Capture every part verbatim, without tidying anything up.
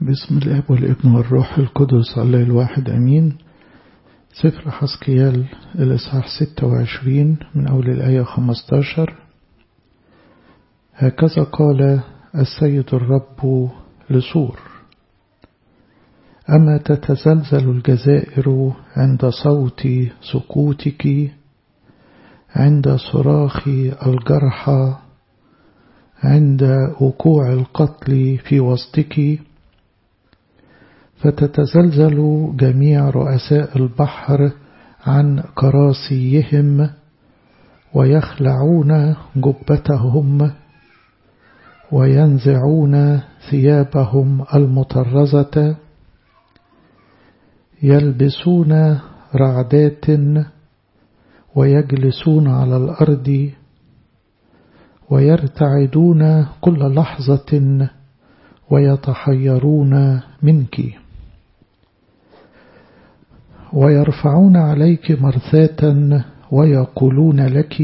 بسم الاب والابن والروح القدس الله الواحد امين. سفر حزقيال الاصحاح ستة وعشرين من اول الايه خمسة عشر. هكذا قال السيد الرب لصور: أما تتزلزل الجزائر عند صوت سقوطك، عند صراخ الجرحى، عند وقوع القتل في وسطك، فتتزلزل جميع رؤساء البحر عن كراسيهم، ويخلعون جبتهم، وينزعون ثيابهم المطرزة، يلبسون رعدات، ويجلسون على الأرض، ويرتعدون كل لحظة، ويتحيرون منك، ويرفعون عليك مرثاة، ويقولون لك: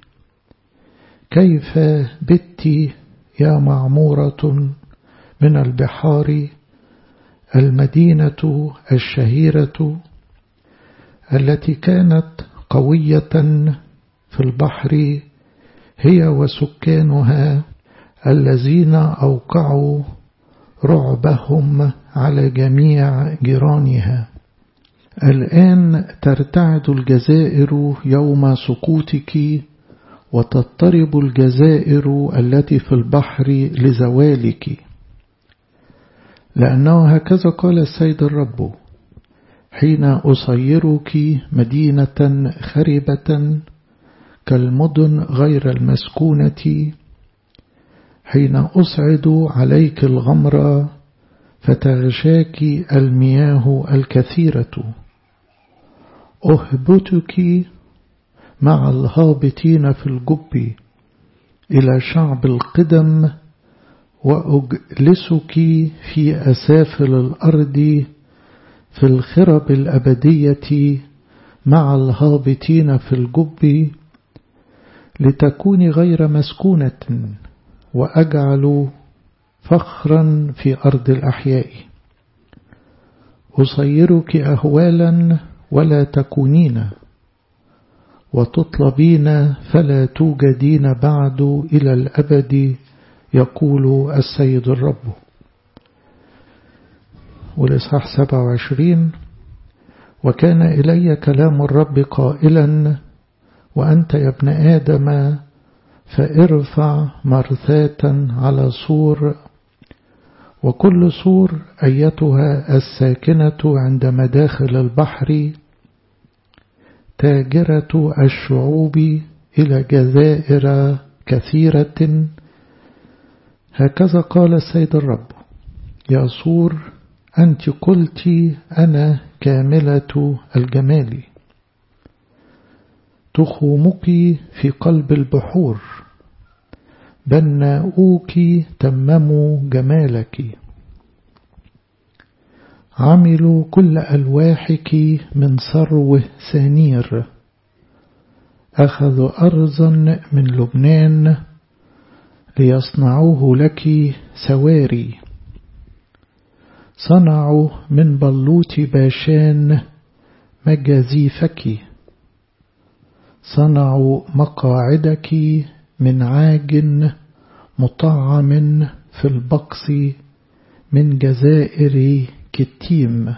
كيف بت يا معمورة من البحار، المدينة الشهيرة التي كانت قوية في البحر، هي وسكانها الذين أوقعوا رعبهم على جميع جيرانها. الآن ترتعد الجزائر يوم سقوطك، وتضطرب الجزائر التي في البحر لزوالك، لأنه هكذا قال السيد الرب: حين أصيرك مدينة خربة كالمدن غير المسكونة، حين أصعد عليك الغمر فتغشاك المياه الكثيرة، أهبتك مع الهابطين في الجب إلى شعب القدم، وأجلسك في أسافل الأرض في الخرب الأبدية مع الهابطين في الجب، لتكوني غير مسكونة، وأجعل فخرا في أرض الأحياء. أصيرك أهوالا ولا تكونين، وتطلبين فلا توجدين بعد إلى الأبد، يقول السيد الرب. والإصحاح سبعة وعشرين: وكان إلي كلام الرب قائلا: وأنت يا ابن آدم، فارفع مرثاة على سور، وكل سور أيتها الساكنة عند مداخل البحر، تاجرة الشعوب إلى جزائر كثيرة. هكذا قال السيد الرب: يا سور، أنت قلت أنا كاملة الجمال، تخومك في قلب البحور، بناؤوك تمموا جمالك، عملوا كل ألواحك من ثروة سانير، أخذوا أرزا من لبنان ليصنعوه لك سواري، صنعوا من بلوط باشان مجازيفك، صنعوا مقاعدك من عاج مطعم في البقص من جزائر كتيم،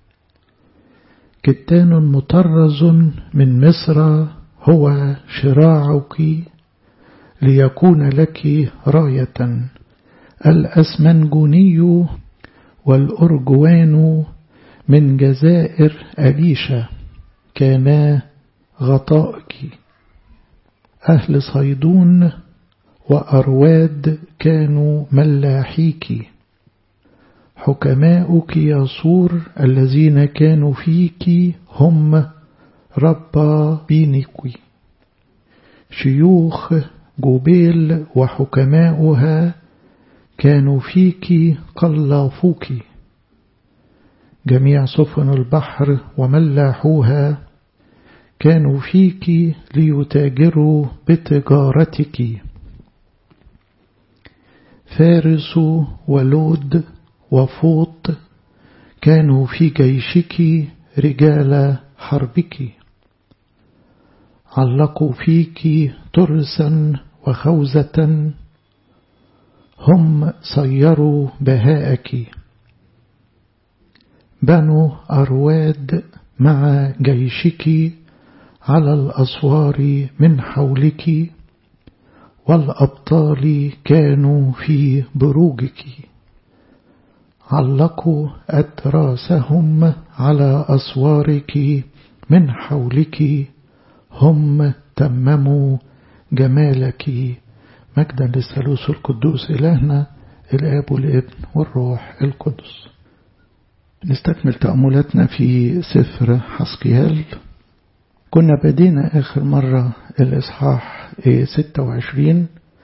كتان مطرز من مصر هو شراعك، ليكون لك راية. الأسمنجوني والأرجوان من جزائر أليشا كانا غطائك، أهل صيدون وأرواد كانوا ملاحيك، حكماؤك يا سور الذين كانوا فيك هم ربابينك، شيوخ جوبيل وحكماؤها كانوا فيك قلافوك، جميع سفن البحر وملاحوها كانوا فيك ليتاجروا بتجارتك. فارس ولود وفوط كانوا في جيشك رجال حربك، علقوا فيك ترسا وخوذة، هم صيروا بهاءك. بنو أرواد مع جيشك على الأسوار من حولك، والأبطال كانوا في بروجك، علقوا أتراسهم على أسوارك من حولك، هم تمموا جمالك. مجدا للثالوث القدوس إلهنا الآب والابن والروح القدس. نستكمل تأملاتنا في سفر حسقيال. كنا بدينا آخر مرة الإصحاح ستة وعشرين،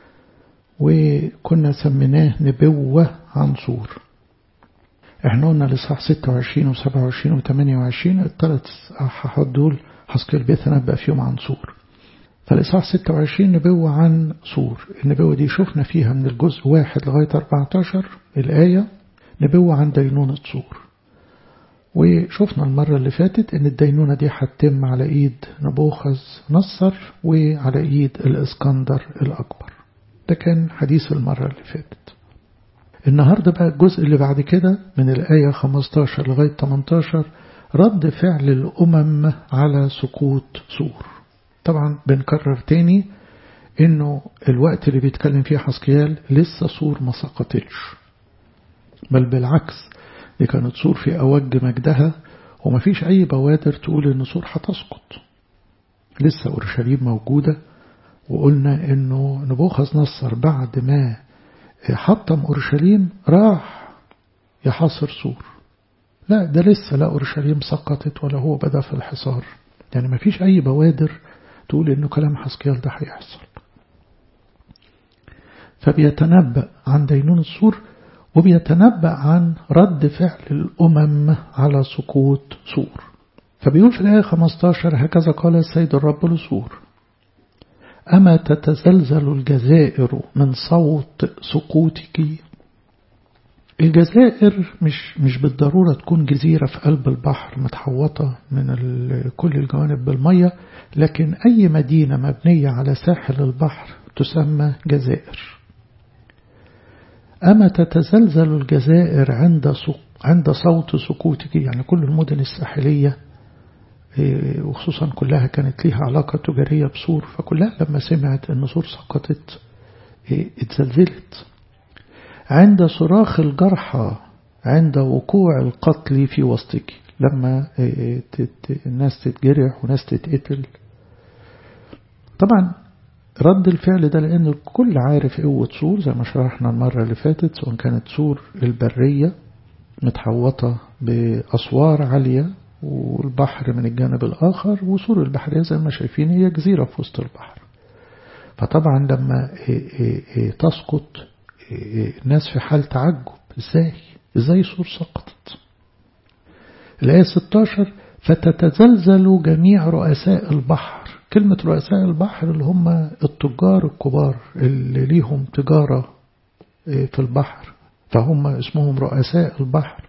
وكنا سميناه نبوة عن صور. احنا قلنا الإصحاح ستة وعشرين وسبعة وعشرين وثمانية وعشرين الثلاث إصحاحات دول حسقيال بيتنبأ فيهم عن صور. فالإصحاح ستة وعشرين نبوة عن صور. النبوة دي شفنا فيها من الجزء واحد لغاية أربعة عشر الآية نبوة عن دينونة صور. وشفنا المرة اللي فاتت ان الدينونة دي هتتم على ايد نبوخذ نصر وعلى ايد الاسكندر الاكبر. ده كان حديث المرة اللي فاتت. النهاردة بقى الجزء اللي بعد كده من الآية خمستاشر لغاية تمنتاشر رد فعل الأمم على سقوط صور. طبعا بنكرر تاني انه الوقت اللي بيتكلم فيه حسقيال لسه صور ما سقطتش، بل بالعكس دي كانت صور في أوج مجدها، وما فيش أي بوادر تقول إن صور هتسقط. لسه أورشليم موجودة، وقلنا إنه نبوخذ نصر بعد ما حطم أورشليم راح يحاصر صور. لا، ده لسه لا أورشليم سقطت ولا هو بدأ في الحصار. يعني ما فيش أي بوادر تقول إنه كلام حسقيال ده هيحصل. فبيتنبأ عن دينونة صور، وبيتنبأ عن رد فعل الأمم على سقوط صور. فبيقول في الآية خمستاشر: هكذا قال السيد الرب لصور: أما تتزلزل الجزائر من صوت سقوطك؟ الجزائر مش مش بالضرورة تكون جزيرة في قلب البحر متحوطة من كل الجوانب بالمية، لكن أي مدينة مبنية على ساحل البحر تسمى جزائر. أما تتزلزل الجزائر عند عند صوت سقوطك، يعني كل المدن الساحلية وخصوصا كلها كانت لها علاقة تجارية بصور، فكلها لما سمعت أن صور سقطت اتزلزلت. عند صراخ الجرحى عند وقوع القتل في وسطك، لما الناس تتجرح وناس تتقتل. طبعا رد الفعل ده لأن الكل عارف قوة صور زي ما شرحنا المرة اللي فاتت، سواء كانت صور البرية متحوطة بأسوار عالية والبحر من الجانب الآخر، وصور البحرية زي ما شايفين هي جزيرة في وسط البحر. فطبعا لما تسقط الناس في حال تعجب، ازاي ازاي صور سقطت. الآية ستاشر: فتتزلزل جميع رؤساء البحر. كلمة رؤساء البحر اللي هم التجار الكبار اللي ليهم تجارة في البحر، فهم اسمهم رؤساء البحر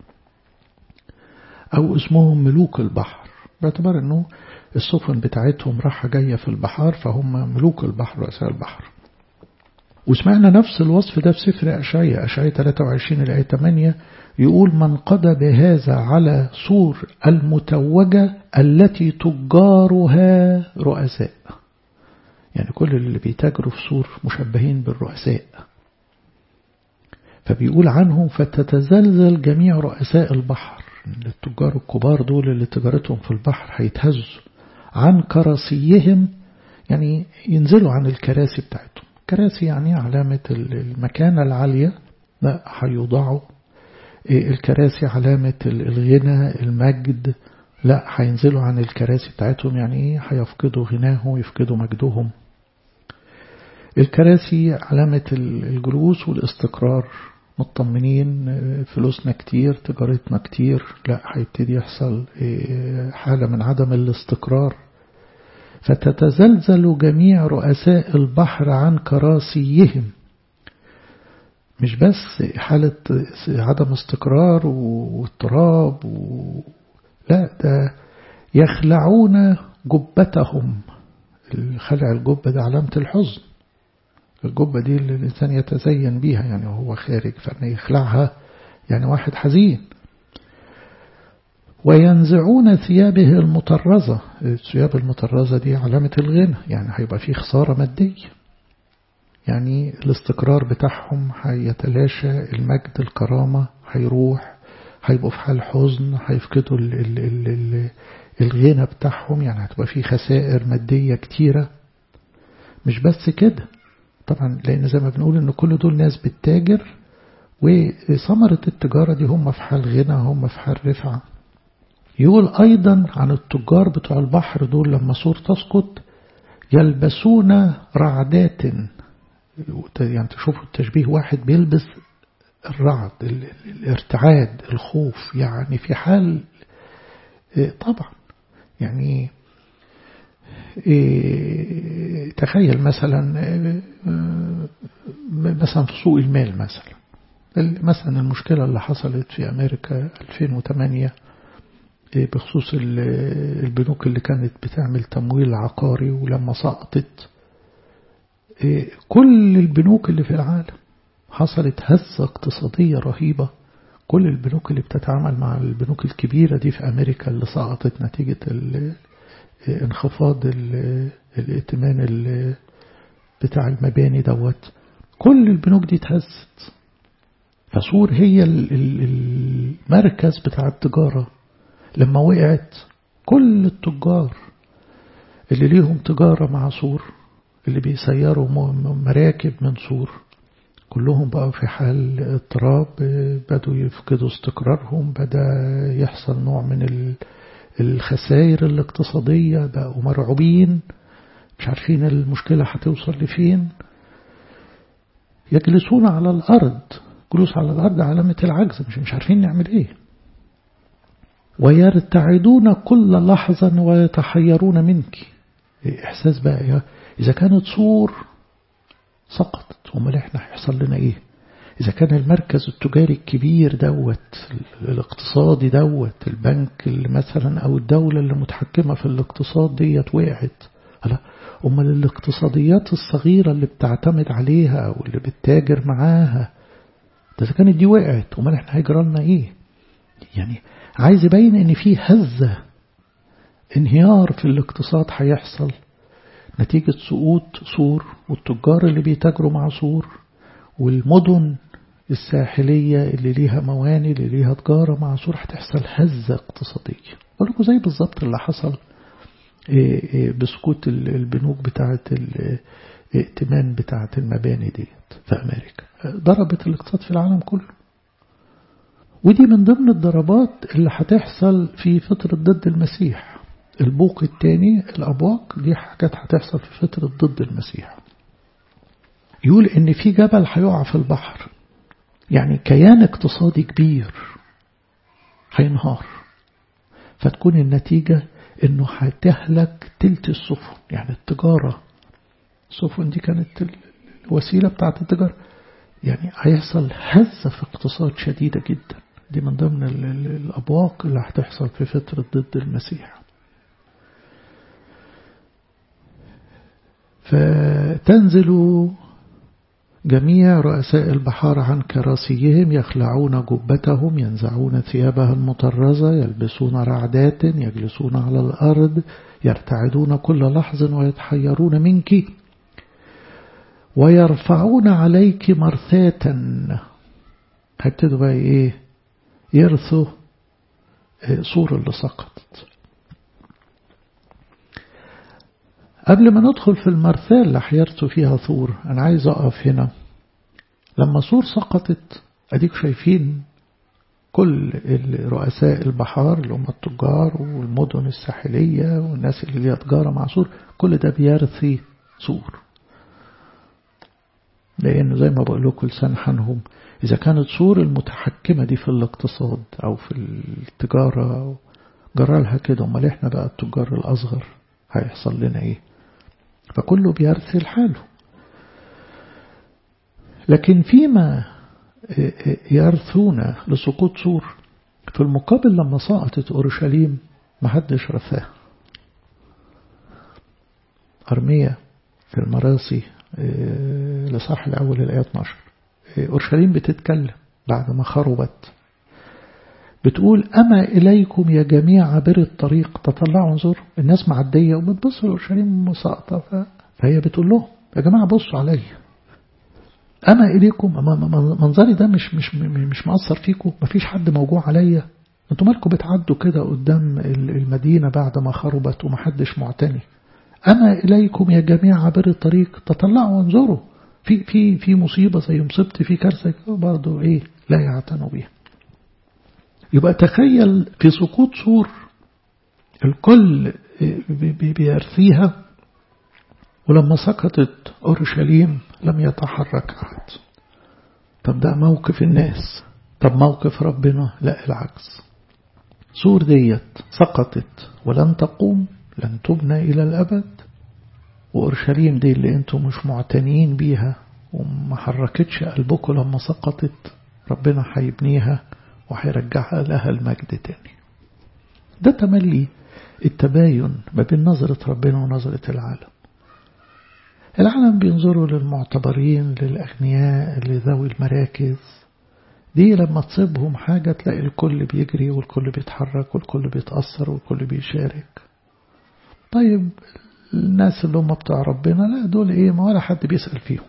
أو اسمهم ملوك البحر، باعتبار أنه السفن بتاعتهم راحة جاية في البحر، فهم ملوك البحر رؤساء البحر. وسمعنا نفس الوصف ده في سفر أشعياء أشعياء ثلاثة وعشرين الآية ثمانية، يقول: من قضى بهذا على صور المتوجة التي تجارها رؤساء. يعني كل اللي بيتاجروا في صور مشبهين بالرؤساء. فبيقول عنهم: فتتزلزل جميع رؤساء البحر. التجار الكبار دول اللي تجارتهم في البحر هيتهزوا عن كراسيهم، يعني ينزلوا عن الكراسي بتاعتهم. كراسي يعني علامة المكانة العالية، لا هيوضعوا. الكراسي علامة الغنى المجد، لا هينزلوا عن الكراسي بتاعتهم، يعني هيفقدوا غناهم ويفقدوا مجدهم. الكراسي علامة الجلوس والاستقرار، مطمنين، فلوسنا كتير، تجارتنا كتير، لا هيبتدي يحصل حالة من عدم الاستقرار. فتتزلزل جميع رؤساء البحر عن كراسيهم. مش بس حالة عدم استقرار واضطراب و... لا، ده يخلعون جبتهم. خلع الجبة ده علامة الحزن. الجبة دي اللي الإنسان يتزين بيها يعني وهو خارج، فأنه يخلعها يعني واحد حزين. وينزعون ثيابه المطرزة. الثياب المطرزة دي علامة الغنى، يعني هيبقى فيه خسارة مادية، يعني الاستقرار بتاعهم هيتلاشى، المجد الكرامة هيروح، هيبقوا في حال حزن، هيفقدوا ال ال ال ال الغنى بتاعهم، يعني هتبقى فيه خسائر مادية كتيرة. مش بس كده طبعا، لأن زي ما بنقول إن كل دول ناس بتتاجر، وثمرة التجارة دي هم في حال غنى، هم في حال رفعة. يقول أيضا عن التجار بتوع البحر دول لما سور تسقط يلبسون رعدات. يعني تشوفوا التشبيه، واحد بيلبس الرعد، الارتعاد، الخوف، يعني في حال طبعا يعني تخيل مثلا مثلا في سوق المال مثلا مثلا المشكلة اللي حصلت في أمريكا ألفين وثمانية بخصوص البنوك اللي كانت بتعمل تمويل عقاري، ولما سقطت كل البنوك اللي في العالم حصلت هزة اقتصادية رهيبة. كل البنوك اللي بتتعامل مع البنوك الكبيرة دي في أمريكا اللي سقطت نتيجة انخفاض الائتمان بتاع المباني دوت، كل البنوك دي اتهزت. فسور هي المركز بتاع التجارة. لما وقعت كل التجار اللي ليهم تجارة مع سور، اللي بيسيروا مراكب من سور، كلهم بقوا في حال اضطراب، بدوا يفقدوا استقرارهم، بدأ يحصل نوع من الخسائر الاقتصادية، بقوا مرعوبين، مش عارفين المشكلة هتوصل لفين. يجلسون على الأرض. جلوس على الأرض علامة العجز، مش مش عارفين نعمل ايه. ويرتعدون كل لحظة ويتحيرون منك. إحساس بقى إذا كانت سور سقطت، امال احنا هيحصل لنا ايه؟ إذا كان المركز التجاري الكبير دوت، الاقتصادي دوت، البنك اللي مثلا أو الدولة اللي متحكمة في الاقتصاد ديت وقعت، لا امال الاقتصاديات الصغيرة اللي بتعتمد عليها أو اللي بتتاجر معاها، ده إذا كانت دي وقعت امال احنا هيجرى لنا ايه؟ يعني عايز يبين ان في هزة، انهيار في الاقتصاد هيحصل نتيجة سقوط سور، والتجار اللي بيتاجروا مع سور، والمدن الساحلية اللي ليها مواني، اللي ليها تجارة مع سور، هتحصل هزة اقتصادية. أقول لكم زي بالضبط اللي حصل بسقوط البنوك بتاعة الائتمان بتاعة المباني ديت في أمريكا، ضربت الاقتصاد في العالم كله. ودي من ضمن الضربات اللي هتحصل في فترة ضد المسيح. البوق الثاني، الأبواق دي حاجات هتحصل في فترة ضد المسيح. يقول إن في جبل هيقع في البحر، يعني كيان اقتصادي كبير هينهار، فتكون النتيجة إنه هتهلك تلت السفن. يعني التجارة، السفن دي كانت الوسيلة بتاعت التجارة، يعني هيحصل هزة في اقتصاد شديدة جدا. دي من ضمن الأبواق اللي هتحصل في فترة ضد المسيح. فتنزل جميع رؤساء البحار عن كراسيهم، يخلعون جبتهم، ينزعون ثيابها المطرزة، يلبسون رعدات، يجلسون على الأرض، يرتعدون كل لحظ ويتحيرون منك، ويرفعون عليك مرثاة. هيبتدوا بقى ايه؟ يرثوا سور اللي سقطت. قبل ما ندخل في المرثاة اللي هيرثوا فيها ثور، أنا عايز أقف هنا. لما سور سقطت، أديك شايفين كل رؤساء البحار اللي هم التجار والمدن الساحلية والناس اللي ليها تجارة مع سور، كل ده بيرثي سور. لأنه زي ما بقول لكم لسان حالهم، إذا كانت سور المتحكمة دي في الاقتصاد أو في التجارة جرى لها كده، امال احنا بقى التجار الأصغر هيحصل لنا إيه؟ فكله بيرثي لحاله. لكن فيما يرثون لسقوط سور. في المقابل لما سقطت أورشليم ما حدش رثاها. أرمية في المراسي لصح الأول الآية اتناشر أورشليم بتتكلم بعد ما خربت، بتقول أما إليكم يا جميع عبر الطريق تطلعوا انظروا. الناس معدية وبتبص لأورشليم ساقطة، فهي بتقول لهم يا جماعة بصوا علي، أما إليكم منظري ده مش مش مش مأثر فيكم، مفيش حد موجوع عليا، انتوا مالكم بتعدوا كده قدام المدينة بعد ما خربت ومحدش معتني. أما إليكم يا جميع عبر الطريق تطلعوا وانظروا، في في في مصيبة زي مصيبتي، في كارثة برضه إيه لا يعتنوا بيها. يبقى تخيل في سقوط سور الكل بيرثيها، ولما سقطت أورشليم لم يتحرك أحد. طب ده موقف الناس، طب موقف ربنا لا العكس. سور ديت سقطت ولن تقوم، لن تبنى إلى الأبد، وأورشليم دي اللي انتم مش معتنين بيها وما حركتش قلبكم لما سقطت، ربنا هيبنيها وهيرجعها لها المجد تاني. ده تملي التباين ما بين نظرة ربنا ونظرة العالم. العالم بينظروا للمعتبرين، للأغنياء، لذوي المراكز، دي لما تصيبهم حاجة تلاقي الكل بيجري والكل بيتحرك والكل بيتأثر والكل بيشارك. طيب الناس اللي هم بتاع ربنا لا، دول ايه ما ولا حد بيسأل فيهم.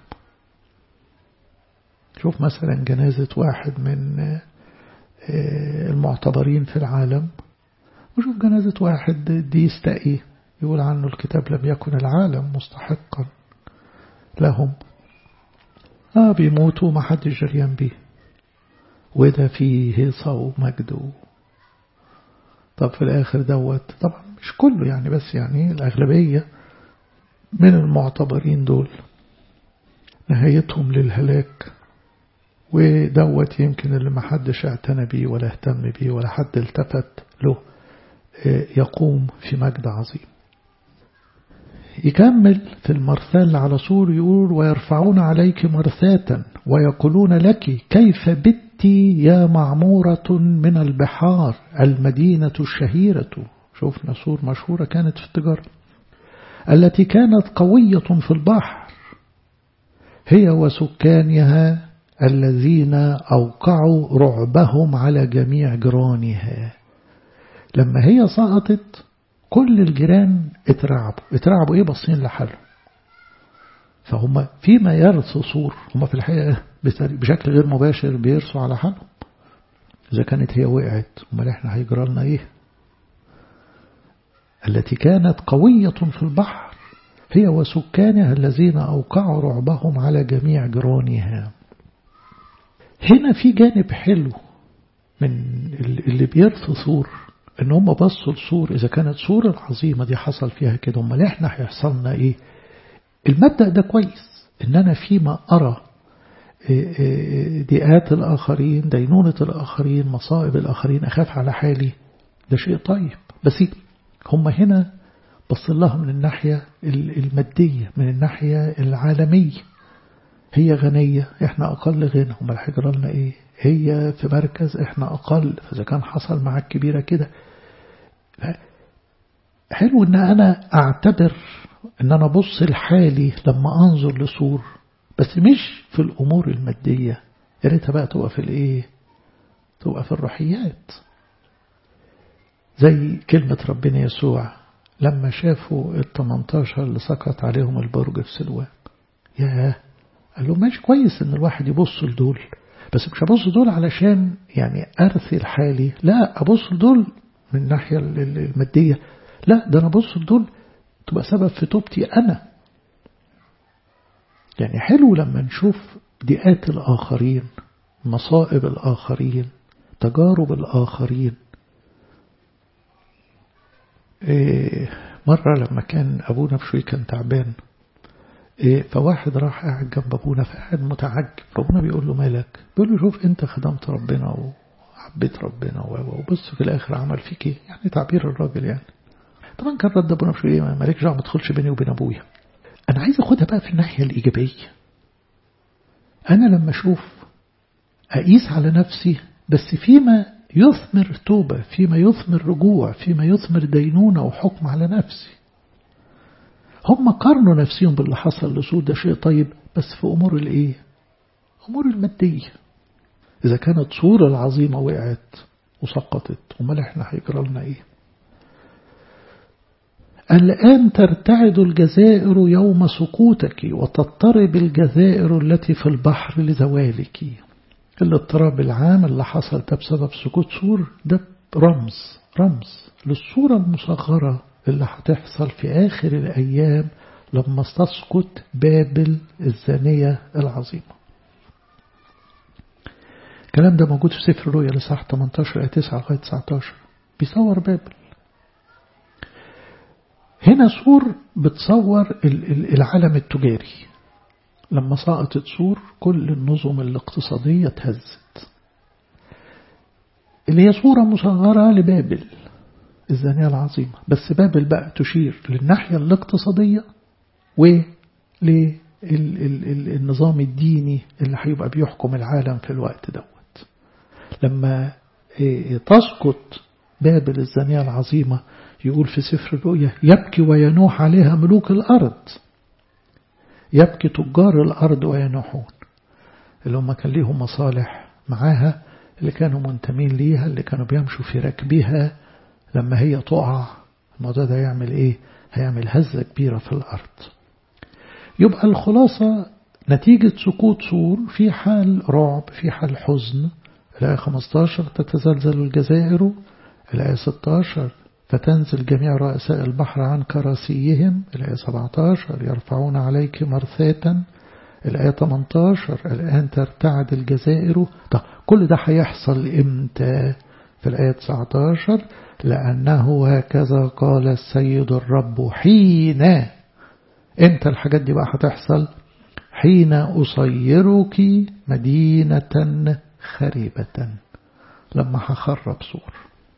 شوف مثلا جنازة واحد من المعتبرين في العالم، وشوف جنازة واحد دي يستقي يقول عنه الكتاب لم يكن العالم مستحقا لهم. آه بيموتوا ما حد جريان بيه، وده فيه هيصة ومجد. طب في الآخر دوت طبعا مش كله يعني، بس يعني الأغلبية من المعتبرين دول نهايتهم للهلاك، ودوت يمكن اللي ما حدش اعتنى بيه ولا اهتم بيه ولا حد التفت له يقوم في مجد عظيم. يكمل في المرثال على سور يقول ويرفعون عليك مرثاة ويقولون لك كيف بتي يا معمورة من البحار المدينة الشهيرة. شوفنا سور مشهورة كانت في التجارة، التي كانت قوية في البحر، هي وسكانها الذين أوقعوا رعبهم على جميع جيرانها. لما هي سقطت كل الجيران اترعبوا. اترعبوا ايه؟ باصين لحالهم. فهم فيما يرثوا سور هم في الحقيقة بشكل غير مباشر بيرثوا على حالهم. إذا كانت هي وقعت امال احنا هيجرى لنا ايه؟ التي كانت قوية في البحر هي وسكانها الذين أوقعوا رعبهم على جميع جيرانها. هنا في جانب حلو من اللي بيرثوا سور، ان هم بصوا لسور. اذا كانت سور العظيمة دي حصل فيها كده امال احنا هيحصلنا ايه؟ المبدأ ده كويس، ان انا فيما ارى ضيقات الاخرين، دينونة الاخرين، مصائب الاخرين، اخاف على حالي، ده شيء طيب. بس هم هنا بص لها من الناحية المادية، من الناحية العالمية. هي غنية احنا اقل غنى، هم الحجرة لنا ايه؟ هي في مركز احنا اقل، فاذا كان حصل معاك كبيرة كده حلو ان انا اعتبر ان انا بص لحالي لما انظر لسور، بس مش في الامور المادية. يا ريتها بقى تبقى في الايه؟ تبقى في الروحيات. زي كلمة ربنا يسوع لما شافوا التمنتاشر اللي سقط عليهم البرج في سلوان، ياه قال له ماشي كويس ان الواحد يبص لدول، بس مش هبص دول علشان يعني ارثي لحالي، لا ابص لدول من الناحية المادية، لا ده انا ابص لدول تبقى سبب في توبتي انا. يعني حلو لما نشوف ضيقات الاخرين، مصائب الاخرين، تجارب الاخرين. إيه مرة لما كان ابونا بشوي كان تعبان، إيه فواحد راح قاعد جنب ابونا، فقاعد متعجب، فابونا بيقول له مالك؟ بيقول له شوف انت خدمت ربنا وحبيت ربنا وبص في الاخر عمل فيك ايه، يعني تعبير الراجل يعني. طبعا كان رد ابونا بشوي ايه؟ مالك دعوه ما تدخلش بيني وبين ابويا. انا عايز اخدها بقى في الناحيه الايجابيه. انا لما اشوف أقيس على نفسي بس فيما يثمر توبة، فيما يثمر رجوع، فيما يثمر دينونة وحكم على نفسي. هم قارنوا نفسهم باللي حصل لسور، ده شيء طيب، بس في أمور الإيه؟ أمور المادية. إذا كانت سور العظيمة وقعت وسقطت، ومال إحنا هيجرى لنا إيه؟ الآن ترتعد الجزائر يوم سقوطك، وتضطرب الجزائر التي في البحر لزوالك. الاضطراب العام اللي حصل ده بسبب سقوط سور، ده رمز رمز للصورة المصغرة اللي هتحصل في آخر الأيام لما تسقط بابل الزانية العظيمة. الكلام ده موجود في سفر الرؤيا لصح ثمانية عشر آية تسعة لغاية تسعة عشر، بيصور بابل. هنا سور بتصور العالم التجاري. لما سقطت سور كل النظم الاقتصادية اتهزت، اللي هي صورة مصغرة لبابل الزانية العظيمة. بس بابل بقى تشير للناحية الاقتصادية وللنظام الديني اللي هيبقى بيحكم العالم في الوقت دوت. لما تسقط بابل الزانية العظيمة يقول في سفر الرؤيا يبكي وينوح عليها ملوك الأرض، يبكي تجار الأرض وينوحون، اللي هم كان ليهم مصالح معاها، اللي كانوا منتمين ليها، اللي كانوا بيمشوا في ركبها. لما هي تقع الموضوع ده يعمل ايه؟ هيعمل هزة كبيرة في الأرض. يبقى الخلاصة نتيجة سقوط سور في حال رعب، في حال حزن. الآية خمسة عشر تتزلزل الجزائر، الآية ستة عشر فتنزل جميع رؤساء البحر عن كراسيهم، الآية سبعة عشر يرفعون عليك مرثاة، الآية ثمانية عشر الآن ترتعد الجزائر. طب كل ده هيحصل إمتى؟ في الآية تسعة عشر لأنه هكذا قال السيد الرب حين. إمتى الحاجات دي بقى هتحصل؟ حين أصيرك مدينة خريبة، لما هخرب سور.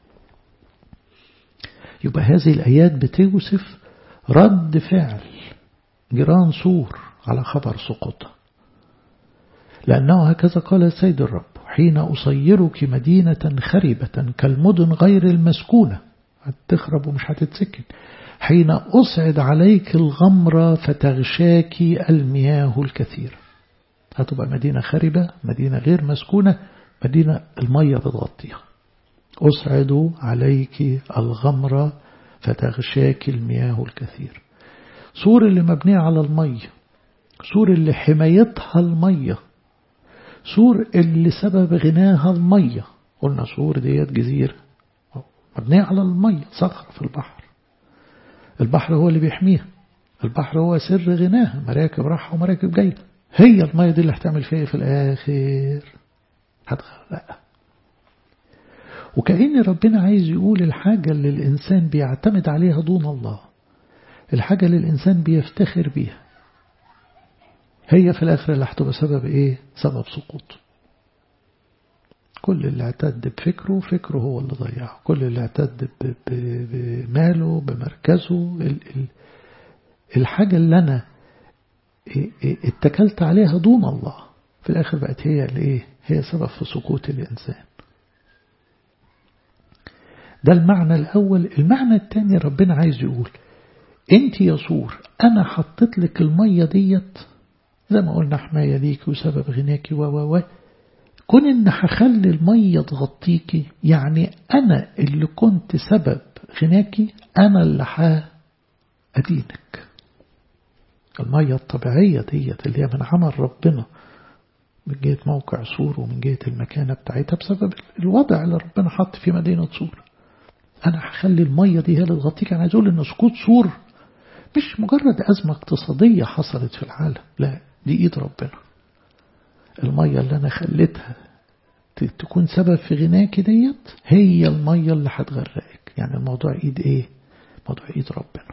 يبقى هذه الآيات بتوصف رد فعل جيران سور على خبر سقوطها. لأنه هكذا قال السيد الرب حين أصيرك مدينة خريبة كالمدن غير المسكونة، هتخرب ومش هتتسكن. حين أصعد عليك الغمرة فتغشاك المياه الكثير. هتبقى مدينة خريبة، مدينة غير مسكونة، مدينة المية بتغطيها. أصعد عليك الغمرة فتغشاك المياه الكثير. سور اللي مبنية على المية، سور اللي حمايتها المية، سور اللي سبب غناها المية. قلنا سور ديت جزيرة مبنية على المية، صخرة في البحر. البحر هو اللي بيحميها، البحر هو سر غناها، مراكب راحة ومراكب جاية. هي المية دي اللي هتعمل فيها في الآخر هتغرقها. وكأن ربنا عايز يقول الحاجة اللي الإنسان بيعتمد عليها دون الله، الحاجة اللي الإنسان بيفتخر بيها، هي في الآخر اللي هتبقى سبب إيه؟ سبب سقوط. كل اللي اعتد بفكره فكره هو اللي ضيعه، كل اللي اعتد بماله بمركزه، الحاجة اللي أنا اتكلت عليها دون الله في الآخر بقت هي اللي إيه؟ هي سبب في سقوط الإنسان. ده المعنى الأول. المعنى الثاني ربنا عايز يقول انت يا سور أنا حطيت لك المية ديت زي ما قلنا حماية ليك وسبب غناكي و و و كون إن هخلي المية تغطيكي، يعني أنا اللي كنت سبب غناكي، أنا اللي هأدينك. المية الطبيعية ديت اللي هي من عمل ربنا من جهة موقع سور ومن جهة المكانة بتاعتها بسبب الوضع اللي ربنا حط في مدينة سور، أنا هخلي المية دي هي اللي تغطيك. أنا عايز أقول إن سقوط سور مش مجرد أزمة اقتصادية حصلت في العالم، لا، دي إيد ربنا. المية اللي أنا خليتها تكون سبب في غناك ديت هي المية اللي هتغرقك. يعني الموضوع إيد إيه؟ موضوع إيد ربنا.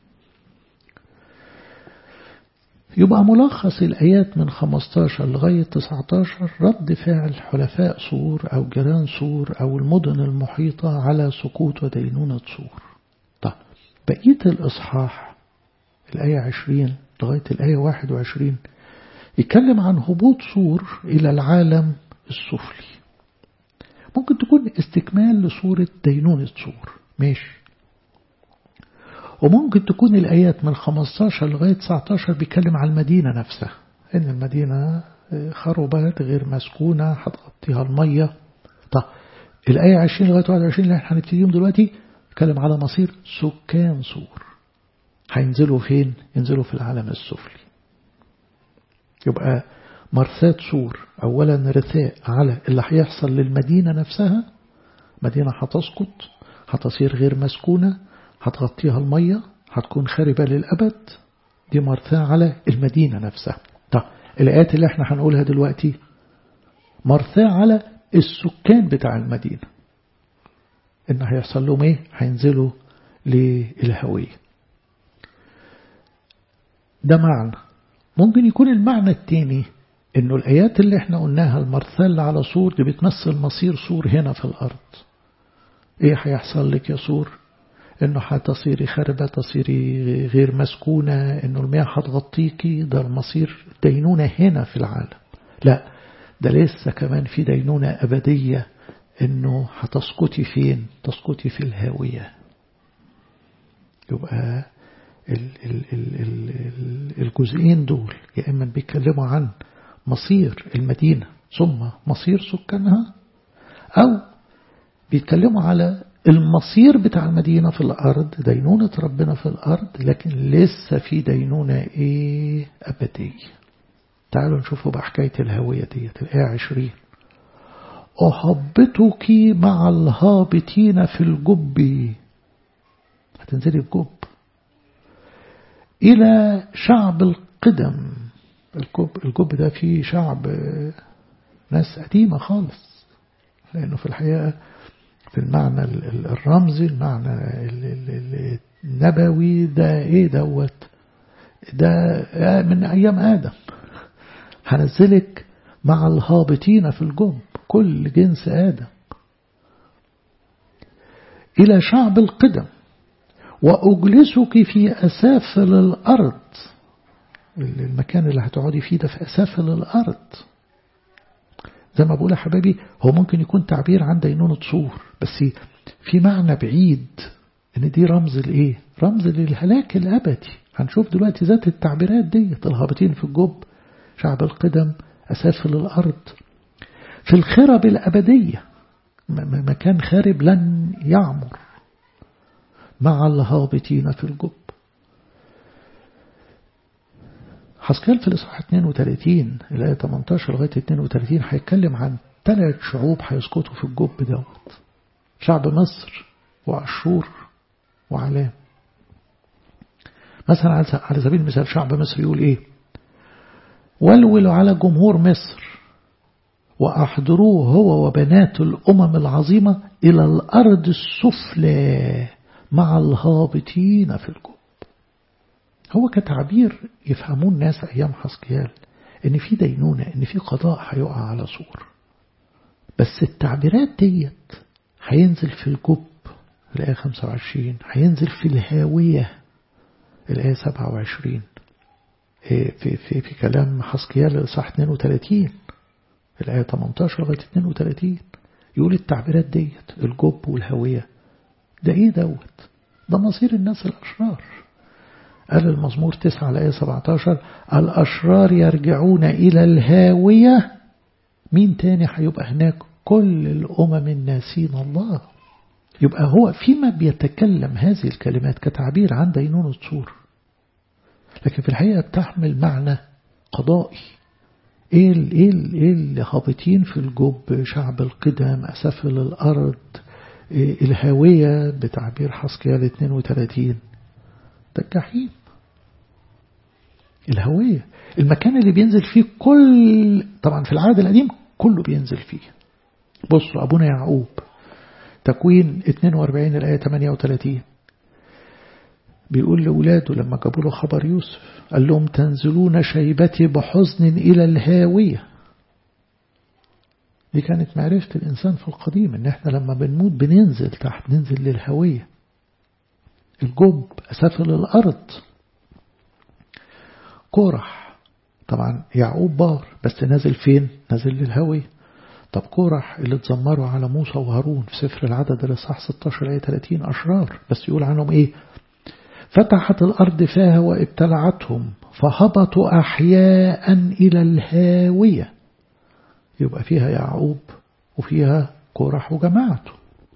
يبقى ملخص الآيات من خمسة عشر لغاية تسعة عشر رد فعل حلفاء سور أو جيران سور أو المدن المحيطة على سقوط ودينونة سور. طيب بقية الإصحاح الآية عشرين لغاية الآية واحد وعشرين يتكلم عن هبوط سور إلى العالم السفلي. ممكن تكون استكمال لصورة دينونة صور، ماشي. وممكن تكون الآيات من خمستاشر لغاية تسعتاشر بيتكلم عن المدينة نفسها، إن المدينة خربت غير مسكونة هتغطيها المية. طب الآية عشرين لغاية واحد وعشرين اللي احنا هنبتديهم دلوقتي بيتكلم على مصير سكان صور، هينزلوا فين؟ ينزلوا في العالم السفلي. يبقى مرثات صور أولا رثاء على اللي هيحصل للمدينة نفسها، مدينة هتسقط، هتصير غير مسكونة، هتغطيها المية، هتكون خاربة للأبد. دي مرثاة على المدينة نفسها. طب الآيات اللي احنا هنقولها دلوقتي مرثاة على السكان بتاع المدينة، إن هيحصل لهم ايه؟ هينزلوا للهوية. ده معنى. ممكن يكون المعنى التاني إنه الآيات اللي احنا قلناها المرثال على صور دي بتمثل مصير صور هنا في الأرض. ايه هيحصل لك يا صور؟ إنه هتصيري خربة، تصيري غير مسكونة، إنه المياه هتغطيكي. ده المصير دينونة هنا في العالم. لا، ده لسه كمان في دينونة أبدية، إنه هتسقطي فين؟ تسقطي في الهاوية. يبقى ال ال ال ال الجزئين دول يا إما بيتكلموا عن مصير المدينة ثم مصير سكانها، أو بيتكلموا على المصير بتاع المدينة في الأرض، دينونة ربنا في الأرض، لكن لسه في دينونة إيه؟ أبدية. تعالوا نشوفوا بقى حكاية الهوية ديت. الآية عشرين: أهبطك مع الهابطين في الجب. هتنزلي الجب إلى شعب القدم. الجب, الجب ده فيه شعب ناس قديمة خالص، لأنه في الحقيقة في المعنى الرمزي، المعنى النبوي، ده ايه دوت؟ ده من أيام آدم. هنزلك مع الهابطين في الجب، كل جنس آدم، إلى شعب القدم، وأجلسك في أسافل الأرض. المكان اللي هتقعدي فيه ده في أسافل الأرض. زي ما بقول يا حبايبي، هو ممكن يكون تعبير عن دينونة صور، بس في معنى بعيد ان دي رمز الايه؟ رمز للهلاك الابدي. هنشوف دلوقتي ذات التعبيرات دي. الهابطين في الجب، شعب القدم، اسافل الارض، في الخرب الابدية، مكان خارب لن يعمر، مع الهابطين في الجب. حسكال في الإصحاح اثنين وثلاثين الآية ثمانية عشر لغاية اثنين وثلاثين هيتكلم عن ثلاث شعوب هيسقطوا في الجب دوت: شعب مصر وأشور وعلام. مثلا على سبيل المثال شعب مصر يقول ايه؟ ولولوا على جمهور مصر وأحضروه هو وبنات الأمم العظيمة إلى الأرض السفلى مع الهابطين في الجب. هو كتعبير يفهمون الناس أيام حسكيال إن في دينونة، إن في قضاء هيقع على صور. بس التعبيرات ديت هينزل في الجب الآية خمسة وعشرين، هينزل في الهاوية الآية سبعة وعشرين، في, في, في كلام حسكيال الإصحاح اثنين وثلاثين الآية ثمانية عشر لغاية اثنين وثلاثين يقول التعبيرات ديت الجب والهاوية. ده إيه دوت؟ ده مصير الناس الأشرار. قال المزمور تسعة الآية سبعة عشر: الأشرار يرجعون إلى الهاوية. مين تاني هيبقى هناك؟ كل الأمم الناسين الله. يبقى هو فيما بيتكلم هذه الكلمات كتعبير عن دينونة صور، لكن في الحقيقة بتحمل معنى قضائي. إيه ال إيه ال إيه الهابطين في الجب، شعب القدم، أسافل الأرض، إيه الهاوية بتعبير حسكيال اثنين وثلاثين؟ ده الجحيم، الهوية، المكان اللي بينزل فيه كل، طبعا في العهد القديم كله بينزل فيه. بصوا أبونا يعقوب تكوين اثنين وأربعين الآية ثمانية وثلاثين بيقول لأولاده لما جابوا له خبر يوسف قال لهم: تنزلون شيبتي بحزن إلى الهاوية. دي كانت معرفة الإنسان في القديم، إن إحنا لما بنموت بننزل تحت، ننزل للهوية. الجب أسافل الأرض. كورح طبعا يعقوب بار، بس نازل فين؟ نازل للهوية. طب كورح اللي اتذمروا على موسى وهارون في سفر العدد الإصحاح ستة عشر آية ثلاثين أشرار، بس يقول عنهم إيه؟ فتحت الأرض فاها وابتلعتهم فهبطوا أحياء إلى الهاوية. يبقى فيها يعقوب وفيها كورح وجماعته.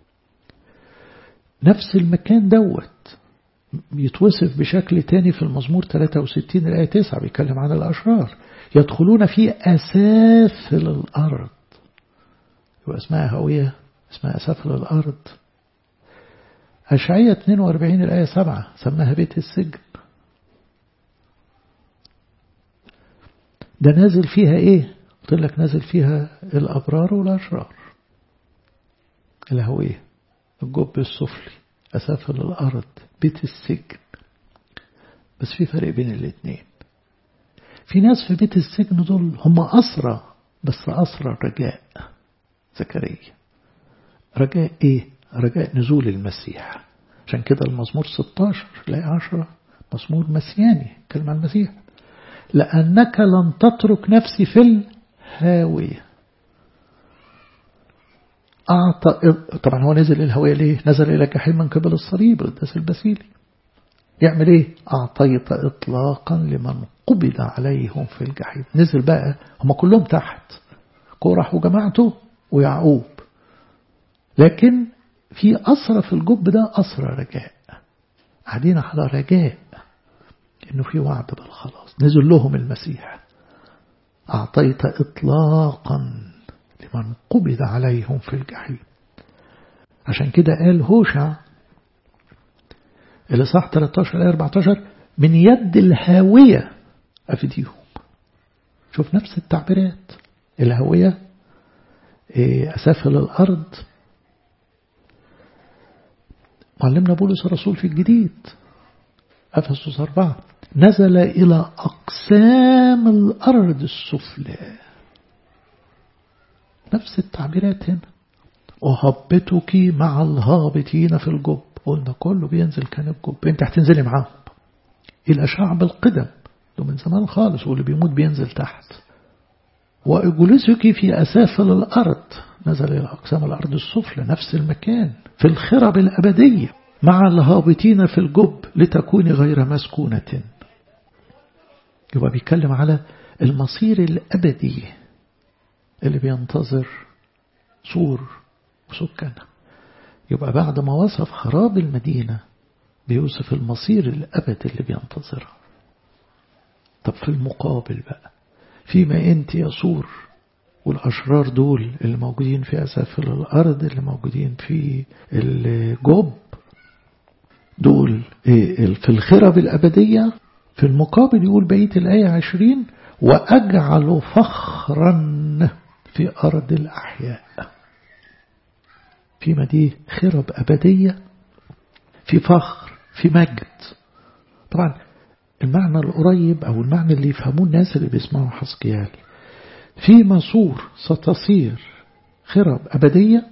نفس المكان دوت يتوصف بشكل تاني في المزمور ثلاثة وستين الآية تسعة، بيتكلم عن الأشرار يدخلون في أسافل الأرض. يبقى اسمها هاوية، اسمها أسافل الأرض. أشعية اثنين وأربعين الآية سبعة سماها بيت السجن. ده نازل فيها إيه؟ قلت لك نازل فيها الأبرار والأشرار. الهوية، الجب السفلي، أسافل الأرض، بيت السجن. بس في فرق بين الاثنين. في ناس في بيت السجن دول هم أسرى، بس أسرى رجاء. زكريا رجاء إيه؟ رجاء نزول المسيح. عشان كده المزمور ستة عشر لا عشرة مزمور مسياني، كلمة عن المسيح. لأنك لن تترك نفسي في الهاوية. أعطى طبعا هو نزل الهاوية ليه؟ نزل إلى الجحيم من قبل الصليب القداس البسيلي. يعمل إيه؟ أعطيت إطلاقا لمن قبض عليهم في الجحيم. نزل بقى هم كلهم تحت، كورح وجماعته ويعقوب، لكن في أسرى في الجب ده أسرى رجاء، قاعدين على رجاء إنه في وعد بالخلاص. نزل لهم المسيح. أعطيت إطلاقا لمن قبض عليهم في الجحيم. عشان كده قال هوشع الإصحاح ثلاثة عشر آية أربعة عشر من يد الهاوية أفديهم. شوف نفس التعبيرات، الهاوية أسافل الأرض. معلمنا بولس الرسول في الجديد أفسس أربعة نزل إلى أقسام الأرض السفلى. نفس التعبيرات هنا. أهبتك مع الهابطين في الجب. قلنا كله بينزل كان الجب، انت هتنزلي معاهم إلى شعب القدم ده من زمان خالص، واللي بيموت بينزل تحت. وأجلسك في أسافل الأرض. نزل إلى أقسام الأرض السفلى، نفس المكان في الخرب الأبدية مع الهابطين في الجب لتكون غير مسكونة. يبقى بيتكلم على المصير الأبدي اللي بينتظر سور وسكانها. يبقى بعد ما وصف خراب المدينة بيوصف المصير الأبدي اللي بينتظرها. طب في المقابل بقى، فيما انت يا سور والأشرار دول اللي موجودين في أسافل الأرض، اللي موجودين في الجب دول في الخرب الأبدية، في المقابل يقول بقية الآية عشرين وأجعل فخرا في أرض الأحياء. فيما دي خرب أبدية، في فخر، في مجد. طبعا المعنى القريب أو المعنى اللي يفهموه الناس اللي بيسمعوا حسقيال، في مصور ستصير خرب أبدية،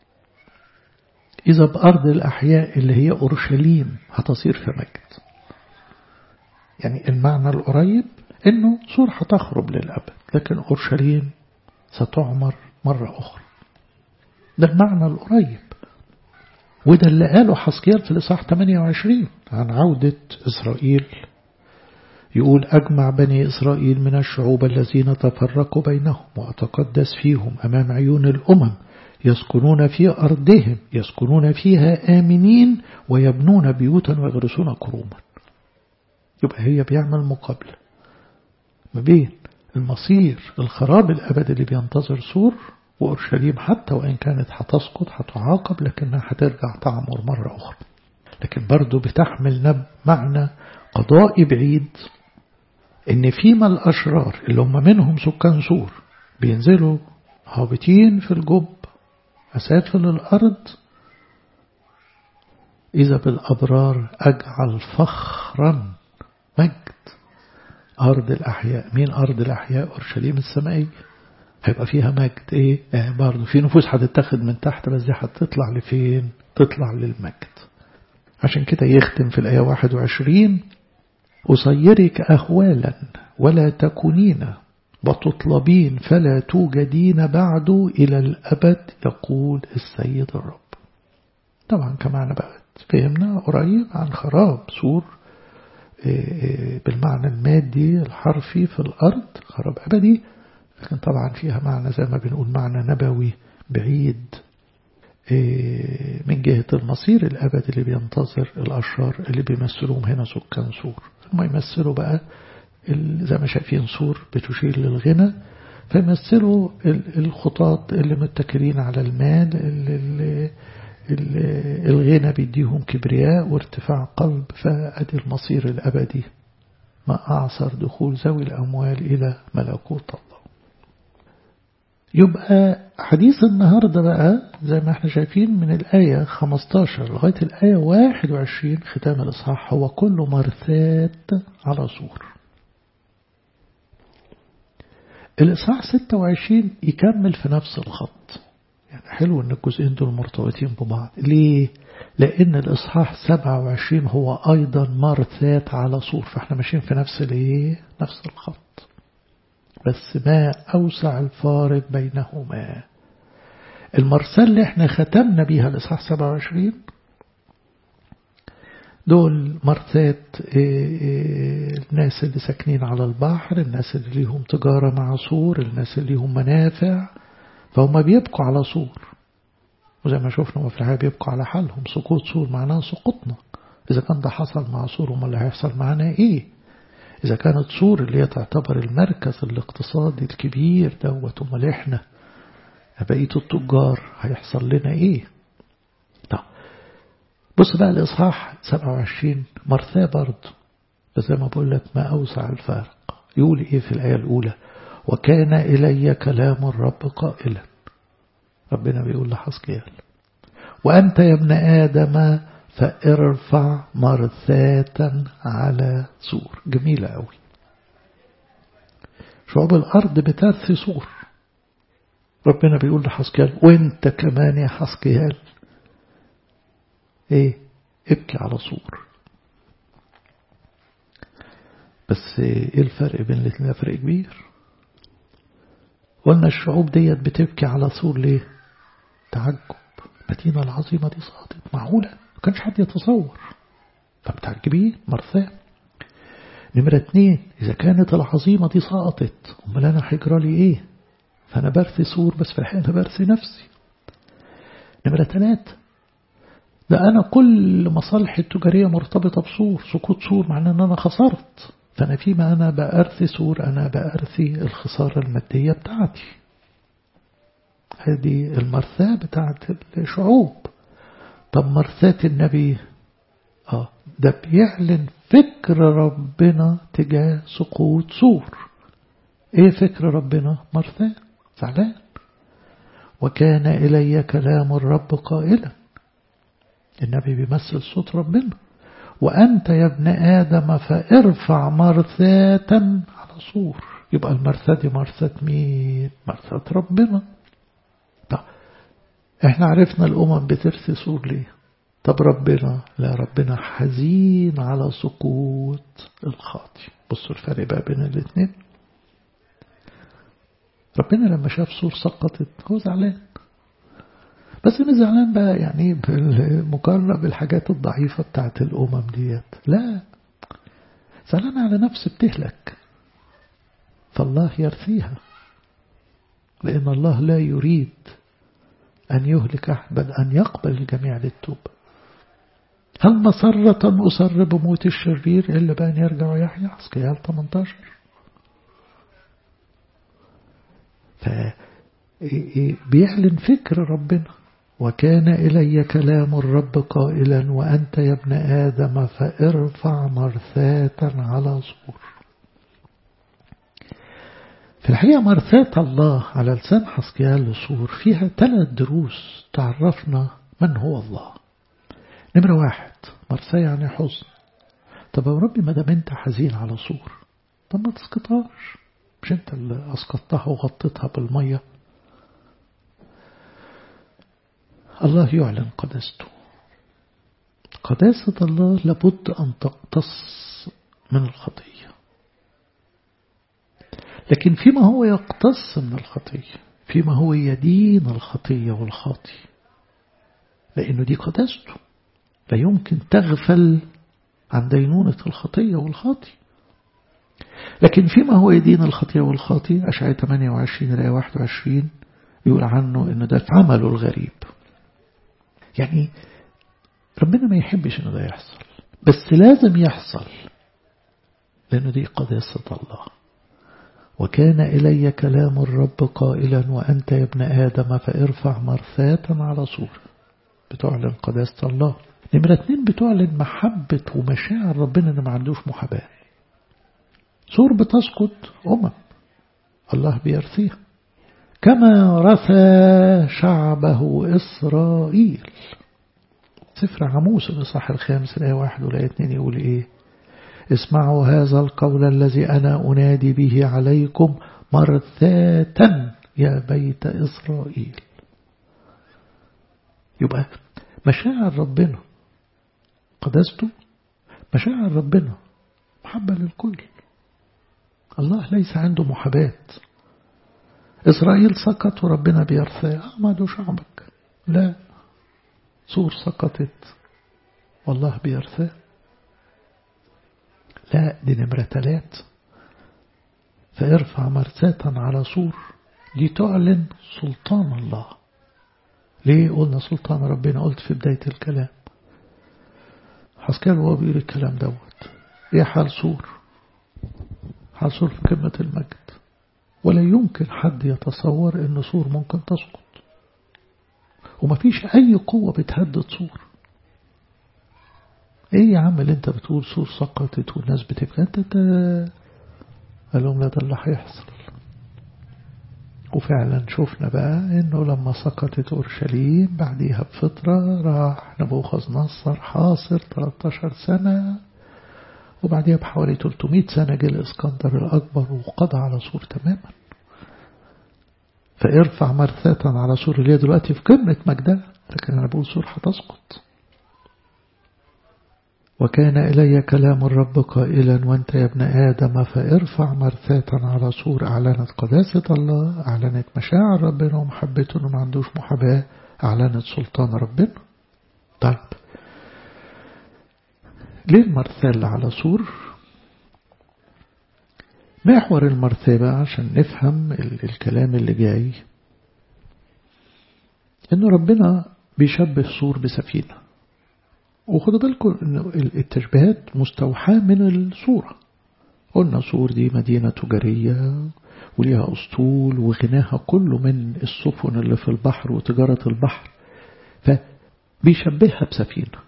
إذا بأرض الأحياء اللي هي أورشليم هتصير في مجد. يعني المعنى القريب إنه صور هتخرب للأبد، لكن أورشليم ستعمر مرة أخرى. ده المعنى القريب. وده اللي قاله حسقيال في الإصحاح ثمانية وعشرين عن عودة إسرائيل. يقول أجمع بني إسرائيل من الشعوب الذين تفرقوا بينهم وأتقدس فيهم أمام عيون الأمم، يسكنون في أرضهم، يسكنون فيها آمنين، ويبنون بيوتا ويغرسون كروما. يبقى هي بيعمل مقابلة ما بين المصير الخراب الأبدي اللي بينتظر سور وأورشليم، حتى وإن كانت هتسقط هتعاقب لكنها هترجع تعمر مرة أخرى. لكن برضو بتحمل نب معنى قضائي بعيد، إن فيما الأشرار اللي هم منهم سكان سور بينزلوا هابطين في الجب أسافل الأرض، إذا بالأبرار أجعل فخرا مجد أرض الأحياء. مين أرض الأحياء؟ أورشليم السمائية. هيبقى فيها مجد إيه؟ آه برضو في نفوس هتتاخد من تحت، بس دي هتطلع لفين؟ تطلع للمجد. عشان كده يختم في الآية واحد وعشرين أصيرك أهوالا ولا تكونين وتطلبين فلا توجدين بعد إلى الأبد يقول السيد الرب. طبعا كمان بقى فهمنا قريب عن خراب سور بالمعنى المادي الحرفي في الأرض، خراب أبدي، لكن طبعا فيها معنى زي ما بنقول معنى نبوي بعيد من جهة المصير الأبدي اللي بينتظر الأشرار اللي بيمثلوهم هنا سكان سور. ثم يمثلوا بقى زي ما شايفين سور بتشير للغنى، فيمثلوا الخطاط اللي متكلين على المال، اللي الغنى بيديهم كبرياء وارتفاع قلب، فأدي المصير الأبدي ما أعصر دخول ذوي الأموال إلى ملكوت الله. يبقى حديث النهاردة بقى زي ما احنا شايفين من الآية خمسة عشر لغاية الآية واحد وعشرين ختام الإصحاح هو كله مرثات على سور. الإصحاح ستة وعشرين يكمل في نفس الخط، يعني حلو ان الجزئين دول مرتبطين ببعض. ليه؟ لأن الإصحاح سبعة وعشرين هو أيضا مرثات على سور، فاحنا ماشيين في نفس الايه نفس الخط، بس ما أوسع الفارق بينهما. المرسال اللي احنا ختمنا بيها الإصحاح سبعة وعشرين دول مرثات الناس اللي ساكنين على البحر، الناس اللي ليهم تجارة مع سور، الناس اللي ليهم منافع، فهم بيبقوا على سور، وزي ما شفنا في الحياة بيبقوا على حالهم. سقوط سور معناه سقوطنا. إذا كان ده حصل مع سور وما اللي هيحصل معنا إيه؟ إذا كانت سور اللي هي تعتبر المركز الاقتصادي الكبير دوت وما اللي إحنا بقية التجار هيحصل لنا إيه؟ طب بص بقى الإصحاح سبعة وعشرين مرثاه برضه، بس زي ما بقول لك ما أوسع الفارق. يقول إيه في الآية الأولى؟ وكان إلي كلام الرب قائلا. ربنا بيقول لحزقيال وأنت يا ابن آدم فارفع مرثاة على سور. جميلة قوي. شعوب الأرض بترثي سور، ربنا بيقول لحزقيال وانت كمان يا حزقيال ايه ابكي على سور. بس ايه الفرق بين الاثنين؟ فرق كبير. قلنا الشعوب ديت بتبكي على سور ليه؟ تعجب، المدينة العظيمة دي سقطت، معقولة؟ ما كانش حد يتصور، فبتعجبين مرثاه. نمرة اتنين، إذا كانت العظيمة دي سقطت أمال أنا هيجرى لي إيه؟ فأنا برثي سور بس في الحقيقة أنا برثي نفسي. نمرة ثلاثة، ده أنا كل مصالحي التجارية مرتبطة بسور، سقوط سور معناه أن أنا خسرت، فأنا فيما أنا بأرثي سور أنا بأرثي الخسارة المادية بتاعتي. هذه المرثاة بتاعت الشعوب. طب مرثاة النبي آه ده بيعلن فكر ربنا تجاه سقوط سور. ايه فكر ربنا؟ مرثاة زعلان. وكان إلي كلام الرب قائلا. النبي بيمثل صوت ربنا. وأنت يا ابن آدم فارفع مرثاة على سور. يبقى المرثاة دي مرثاة مين؟ مرثاة ربنا. طب احنا عرفنا الأمم بترثي سور ليه؟ طب ربنا لا، ربنا حزين على سقوط الخاطئ. بصوا الفرق بقى بين الاثنين. ربنا لما شاف سور سقطت هو زعلان، بس مش زعلان بقى يعني بالمقارنة بالحاجات الضعيفة بتاعت الأمم ديت، لا، زعلان على نفس بتهلك فالله يرثيها، لأن الله لا يريد أن يهلك أحد بل أن يقبل الجميع للتوبة. هل مسرة أصر بموت الشرير إلا بأن يرجع يحيى؟ حزقيال ثمانية عشر. فبيعلن فكر ربنا. وكان إلي كلام الرب قائلا وأنت يا ابن آدم فارفع مرثاة على سور. في الحقيقة مرثاة الله على لسان حزقيال لسور فيها ثلاث دروس تعرفنا من هو الله. نمرة واحد، مرثاة يعني حزن. طب يا ربي ما دام انت حزين على سور طب ما تسقطهاش، مش انت اللي اسقطتها وغطيتها بالمية؟ الله يعلن قداسته. قداسة الله لابد أن تقتص من الخطية. لكن فيما هو يقتص من الخطية، فيما هو يدين الخطية والخاطي، لأنه دي قداسته، لا يمكن تغفل عن دينونة الخطية والخاطي. لكن فيما هو يدين الخطية والخاطي أشعياء ثمانية وعشرين إلى واحد وعشرين يقول عنه إنه ده في عمله الغريب. يعني ربنا ما يحبش إنه ده يحصل، بس لازم يحصل لأنه دي قداسة الله. وكان إلي كلام الرب قائلا وأنت يا ابن آدم فارفع مرثاة على سور، بتعلن قداسة الله. نمرة اتنين بتعلن محبة ومشاعر ربنا إنه ما عندوش محاباة. سور بتسقط أمم الله بيرثيها، كما رثى شعبه إسرائيل. سفر عموس الإصحاح الخامس الآية واحد والآية اتنين يقول إيه؟ اسمعوا هذا القول الذي أنا أنادي به عليكم مرثاة يا بيت إسرائيل. يبقى مشاعر ربنا قداسته، مشاعر ربنا محبة للكل. الله ليس عنده محاباة. إسرائيل سقط وربنا بيرثاه، ما ده شعبك. لا، سور سقطت والله بيرثاه. لا، دي نمرة ثلاث، فارفع مرثاة على سور، دي تعلن سلطان الله. ليه قلنا سلطان ربنا؟ قلت في بداية الكلام حسكال وهو بيقول الكلام دوت ايه حال سور؟ حال سور في قمة المجد، ولا يمكن حد يتصور ان سور ممكن تسقط، ومفيش اي قوة بتهدد سور. ايه يا عم اللي انت بتقول سور سقطت والناس بتبكي؟ انت قال لهم لا، ده اللي هيحصل. وفعلا شفنا بقى انه لما سقطت اورشليم بعديها بفترة راح نبوخذ نصر حاصر ثلاثة عشر سنة، وبعديها بحوالي ثلاثمائة سنة جه الاسكندر الأكبر وقضى على سور تماما. فارفع مرثاة على سور اللي هي دلوقتي في قمة مجدها، لكن أنا بقول سور هتسقط. وكان إلي كلام الرب قائلا وأنت يا ابن آدم فارفع مرثاة على سور. أعلنت قداسة الله، أعلنت مشاعر ربنا ومحبته إنه ما عندوش محاباة، أعلنت سلطان ربنا. طيب ليه المرثاة اللي على سور؟ محور المرثاة بقى عشان نفهم الكلام اللي جاي، إنه ربنا بيشبه سور بسفينة. وخدوا بالكم إن التشبيهات مستوحاة من الصورة. قلنا سور دي مدينة تجارية وليها أسطول وغناها كله من السفن اللي في البحر وتجارة البحر، فبيشبهها بسفينة.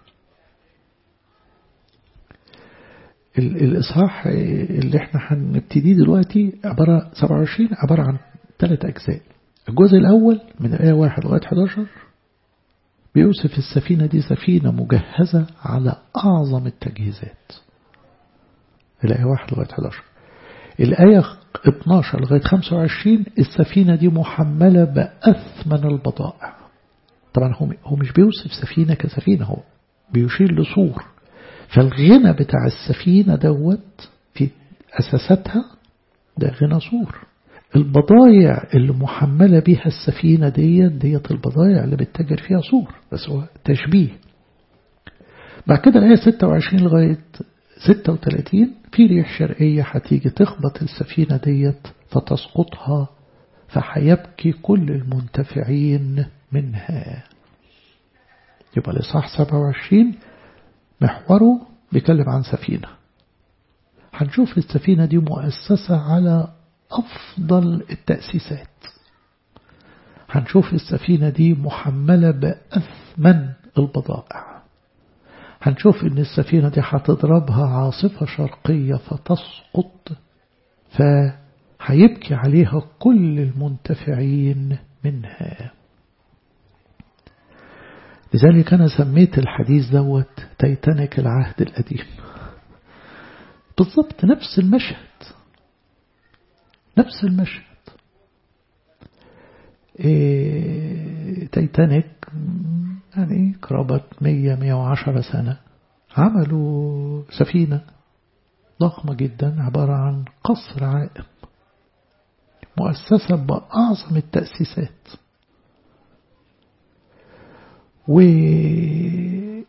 الإصحاح اللي احنا هنبتديه دلوقتي عبارة سبعة وعشرين عبارة عن ثلاث أجزاء. الجزء الأول من الآية واحد لغاية أحد عشر بيوصف السفينة دي سفينة مجهزة على أعظم التجهيزات. الآية واحد لغاية أحد عشر. الآية اثني عشر لغاية خمسة وعشرين السفينة دي محملة بأثمن البضائع. طبعا هو مش بيوصف سفينة كسفينة، هو بيشير لصور. فالغنى بتاع السفينة دوت في أساساتها ده غنى صور. البضائع اللي محملة بها السفينة ديت ديت البضائع اللي بتتاجر فيها صور، بس هو تشبيه. بعد كده الآية ستة وعشرين لغاية ستة وثلاثين في ريح شرقية هتيجي تخبط السفينة ديت فتسقطها، فحيبكي كل المنتفعين منها. يبقى الإصحاح سبعة وعشرين محوره بيكلم عن سفينة. هنشوف السفينة دي مؤسسة على أفضل التأسيسات. هنشوف السفينة دي محملة بأثمن البضائع. هنشوف إن السفينة دي هتضربها عاصفة شرقية فتسقط، فهيبكي عليها كل المنتفعين منها. لذلك أنا سميت الحديث دوت تايتانيك العهد القديم. بالضبط نفس المشهد، نفس المشهد. إيه تايتانيك يعني قرابة مية مية وعشرة سنة عملوا سفينة ضخمة جدا عبارة عن قصر عائم. مؤسسة بأعظم التأسيسات، وكان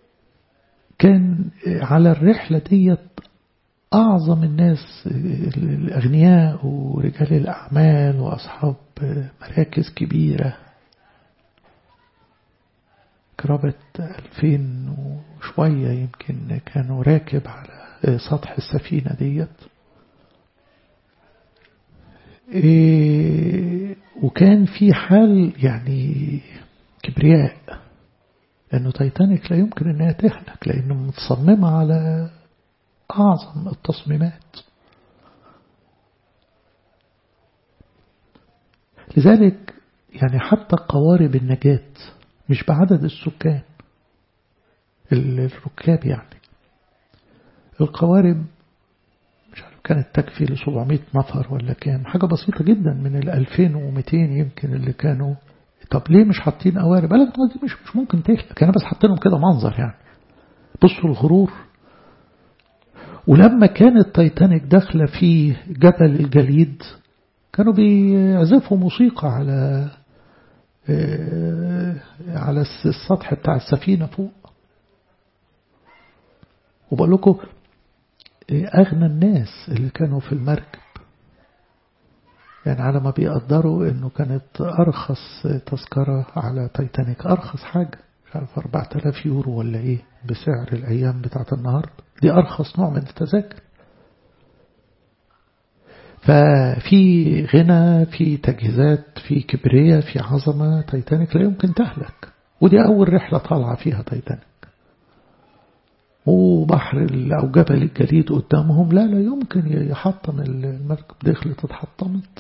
على الرحلة ديت أعظم الناس الأغنياء ورجال الأعمال وأصحاب مراكز كبيرة، قرابة ألفين وشوية يمكن كانوا راكب على سطح السفينة ديت. إيه وكان في حال يعني كبرياء، لأنه تايتانيك لا يمكن أنها تهلك لأنه متصممة على أعظم التصميمات. لذلك يعني حتى قوارب النجاة مش بعدد السكان الركاب، يعني القوارب مش عارف كانت تكفي لسبعمائة نفر ولا كام، حاجة بسيطة جدا من الألفين ومئتين يمكن اللي كانوا. طب ليه مش حاطين قوارب؟ قالك دي مش مش ممكن تهلك، أنا بس حاطينهم كده منظر يعني. بصوا الغرور. ولما كانت تايتانيك داخلة في جبل الجليد كانوا بيعزفوا موسيقى على على السطح بتاع السفينة فوق. وبقول لكم أغنى الناس اللي كانوا في المركب يعني على ما بيقدروا إنه كانت أرخص تذكرة على تايتانيك، أرخص حاجة مش عارف أربعة آلاف يورو ولا إيه بسعر الأيام بتاعت النهاردة، دي أرخص نوع من التذاكر. ففي غنى، في تجهيزات، في كبرية، في عظمة. تايتانيك لا يمكن تهلك، ودي أول رحلة طالعة فيها تايتانيك، وبحر أو جبل الجليد قدامهم، لا لا يمكن يحطم المركب، دخلت اتحطمت.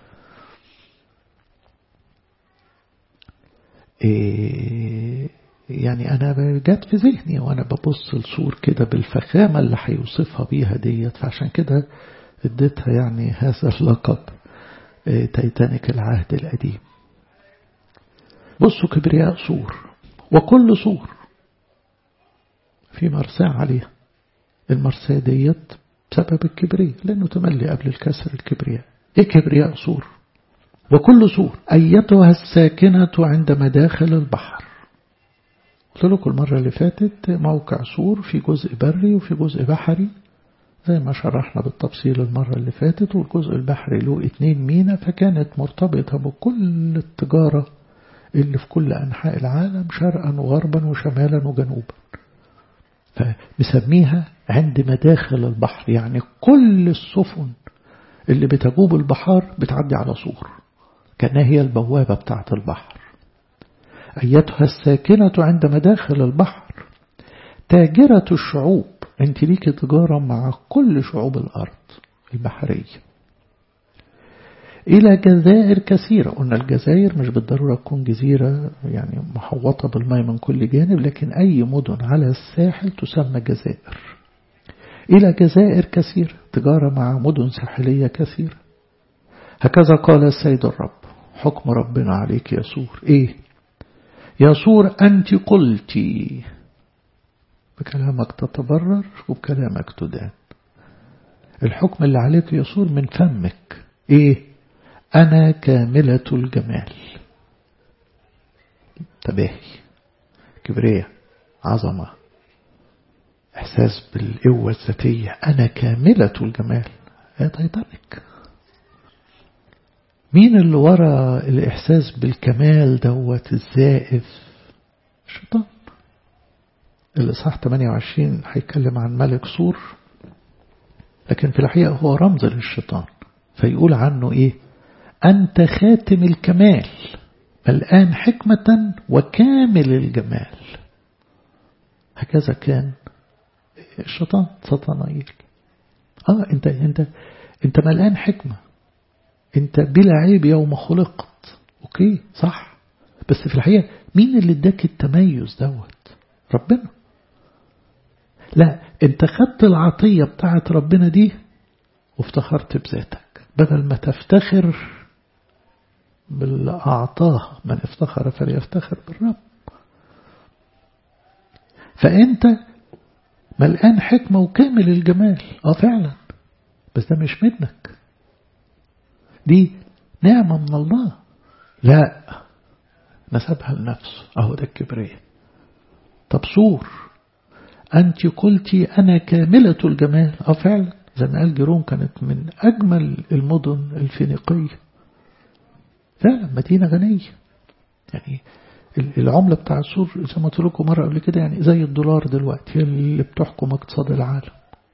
إيه يعني أنا جات في ذهني وأنا ببص الصور كده بالفخامة اللي هيوصفها بيها ديت، فعشان كده اديتها يعني هذا اللقب إيه تايتانيك العهد القديم. بصوا كبرياء سور، وكل سور في مرساة عليها. المرساة ديت بسبب الكبرياء، لأنه تملي قبل الكسر الكبرياء. إيه كبرياء سور؟ وكل سور أيتها الساكنة عند مداخل البحر. قلت لكم المرة اللي فاتت موقع سور في جزء بري وفي جزء بحري زي ما شرحنا بالتفصيل المرة اللي فاتت، والجزء البحري له اتنين مينا، فكانت مرتبطة بكل التجارة اللي في كل أنحاء العالم شرقا وغربا وشمالا وجنوبا، فبسميها عند مداخل البحر، يعني كل السفن اللي بتجوب البحار بتعدي على سور كأنها هي البوابة بتاعت البحر. أيتها الساكنة عند مداخل البحر تاجرة الشعوب، انت ليك تجارة مع كل شعوب الأرض البحرية، إلى جزائر كثيرة. قلنا الجزائر مش بالضرورة تكون جزيرة يعني محوطة بالماء من كل جانب، لكن أي مدن على الساحل تسمى جزائر. إلى جزائر كثيرة، تجارة مع مدن ساحلية كثيرة. هكذا قال السيد الرب، حكم ربنا عليك يا سور. إيه يا سور؟ أنت قلتي، بكلامك تتبرر وبكلامك تدان. الحكم اللي عليك يا سور من فمك. إيه؟ أنا كاملة الجمال. تباهي، كبرياء، عظمة، إحساس بالقوة الذاتية. أنا كاملة الجمال. يا تايتانيك، مين اللي ورا الإحساس بالكمال دوت الزائف؟ الشيطان. الإصحاح ثمانية وعشرين هيتكلم عن ملك سور، لكن في الحقيقة هو رمز للشيطان، فيقول عنه إيه؟ أنت خاتم الكمال ملآن حكمة وكامل الجمال. هكذا كان الشيطان سطنائيل. آه أنت أنت أنت ملآن حكمة، أنت بلا عيب يوم خلقت. أوكي صح، بس في الحقيقة مين اللي اداك التميز دوت؟ ربنا. لا، أنت خدت العطية بتاعت ربنا دي وافتخرت بذاتك، بدل ما تفتخر باللي أعطاه. من افتخر فليفتخر بالرب. فأنت ملآن حكمة وكامل الجمال. آه فعلا، بس ده مش منك، دي نعمة من الله. لا، نسبها لنفسه، أهو ده الكبرياء. طب سور، أنت قلتي أنا كاملة الجمال. أه فعلا، زي ما قال جيروم كانت من أجمل المدن الفينيقية، فعلا مدينة غنية. يعني العملة بتاع سور زي ما قلت لكم مرة قبل كده، يعني زي الدولار دلوقتي، هي اللي بتحكم اقتصاد العالم.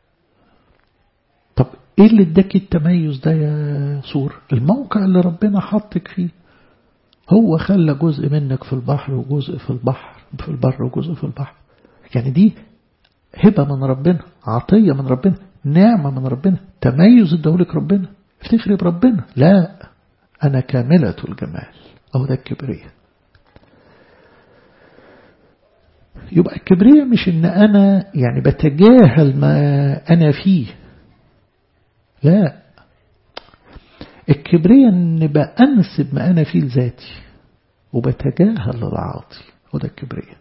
طب ايه اللي اداك التميز ده يا سور؟ الموقع اللي ربنا حطك فيه. هو خلى جزء منك في البحر وجزء في البحر في البر وجزء في البحر. يعني دي هبة من ربنا، عطية من ربنا، نعمة من ربنا، تميز اداهولك ربنا. افتخري بربنا. لا، أنا كاملة الجمال. أهو ده الكبرياء. يبقى الكبرياء مش إن أنا يعني بتجاهل ما أنا فيه. لا، الكبرياء إن بأنسب ما أنا فيه لذاتي وبتجاهل العاطي. هو ده الكبرياء.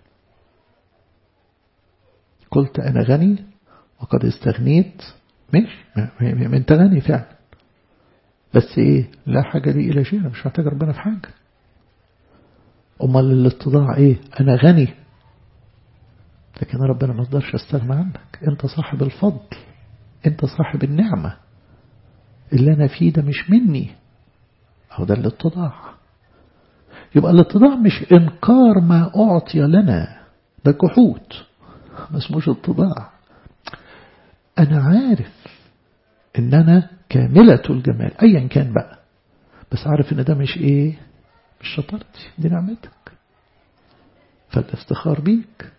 قلت أنا غني وقد استغنيت. ماشي، ما أنت غني فعلا، بس إيه؟ لا حاجة لي إلى شيء، أنا مش محتاج ربنا في حاجة. أمال الاتضاع إيه؟ أنا غني لكن ربنا ما اقدرش استغنى عنك. أنت صاحب الفضل، أنت صاحب النعمة، اللي أنا فيه ده مش مني. أو ده الاتضاع. يبقى الاتضاع مش إنكار ما أعطي لنا، ده جحود، ما اسموش اتضاع. أنا عارف إن أنا كاملة الجمال أيا كان بقى، بس عارف إن ده مش إيه، مش شطارتي، دي نعمتك، فالافتخار بيك.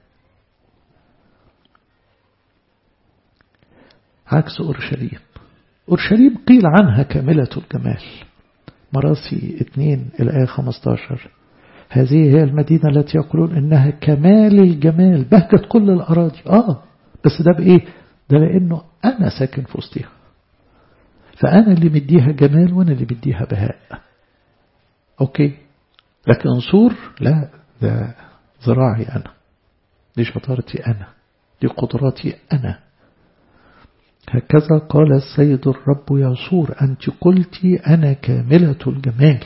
عكس أورشليم. أورشليم قيل عنها كاملة الجمال. مراسي اثنين الآية خمسة عشر، هذه هي المدينة التي يقولون إنها كمال الجمال، بهجة كل الأراضي. آه بس ده بإيه؟ ده لأنه أنا ساكن في وسطها، فأنا اللي مديها جمال وأنا اللي مديها بهاء. أوكي، لكن سور لا، ده ذراعي أنا، دي شطارتي أنا، دي قدراتي أنا. هكذا قال السيد الرب يا سور، أنت قلتي أنا كاملة الجمال.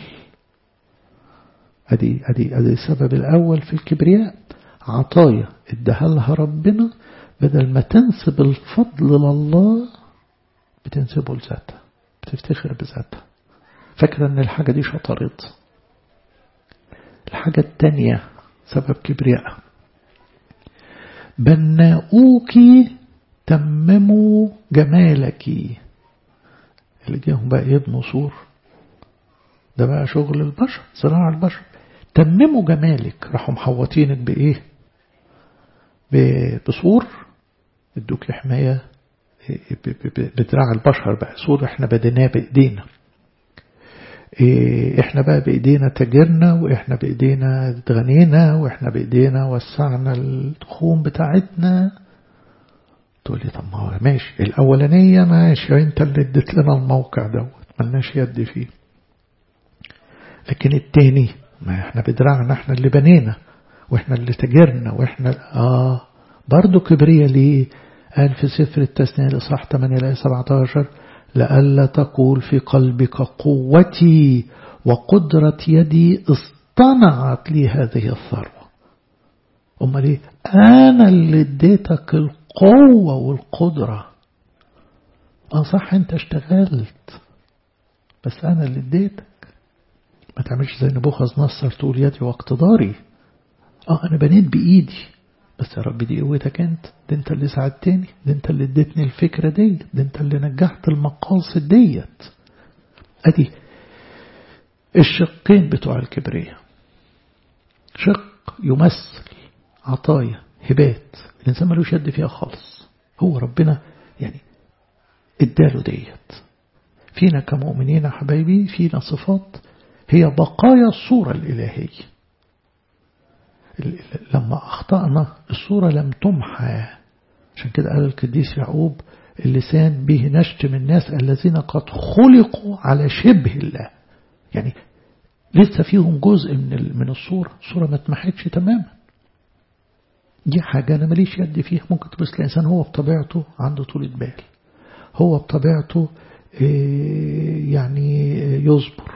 أدي, أدي, أدي السبب الأول في الكبرياء، عطايا ادها لها ربنا، بدل ما تنسب الفضل لله بتنسبه لذاتها، بتفتخر بذاتها، فاكرة أن الحاجة دي شطارتها. الحاجة التانية سبب كبرياء، بناؤوك تمموا جمالك. اللي جاهم بقى يبنوا سور، ده بقى شغل البشر، صراع البشر. تمموا جمالك، راحوا محوطينك بإيه؟ بسور، ادوك حماية بدراع البشر بقى. سور احنا بدناه بإيدينا، احنا بقى بإيدينا تجرنا، واحنا بإيدينا اتغنينا، واحنا بإيدينا وسعنا الخوم بتاعتنا. تقول لي طب ما هو ماشي، الأولانية ماشي، انت اللي اديت لنا الموقع دوت ملناش يد فيه، لكن التاني ما احنا بدراعنا، احنا اللي بنينا واحنا اللي تجرنا واحنا اه برضو كبرية. ليه؟ قال في سفر التثنية الإصحاح ثمانية الآية سبعة عشر، لألا تقول في قلبك قوتي وقدرة يدي اصطنعت لي هذه الثروة. أما ليه؟ أنا اللي اديتك القوة والقدرة. اه صح، انت اشتغلت، بس أنا اللي اديتك. ما تعملش زي نبوخذ نصر تقول يدي واقتداري. اه أنا بنيت بإيدي، بس يا رب دي قوتك انت، ده انت اللي ساعدتني، ده انت اللي اديتني الفكرة دي، ده انت اللي نجحت المقاصد ديت. ادي الشقين بتوع الكبرياء. شق يمثل عطايا هبات الإنسان ملوش يد فيها خالص، هو ربنا يعني اداله ديت. فينا كمؤمنين يا حبايبي فينا صفات هي بقايا الصورة الإلهية. لما أخطأنا الصورة لم تمحى، عشان كده قال القديس يعقوب اللسان به نشتم الناس الذين قد خلقوا على شبه الله. يعني لسه فيهم جزء من من الصورة، الصورة ما اتمحتش تماما. دي حاجة أنا ماليش يد فيها. ممكن تبص الإنسان هو بطبيعته عنده طولة بال، هو بطبيعته يعني يصبر،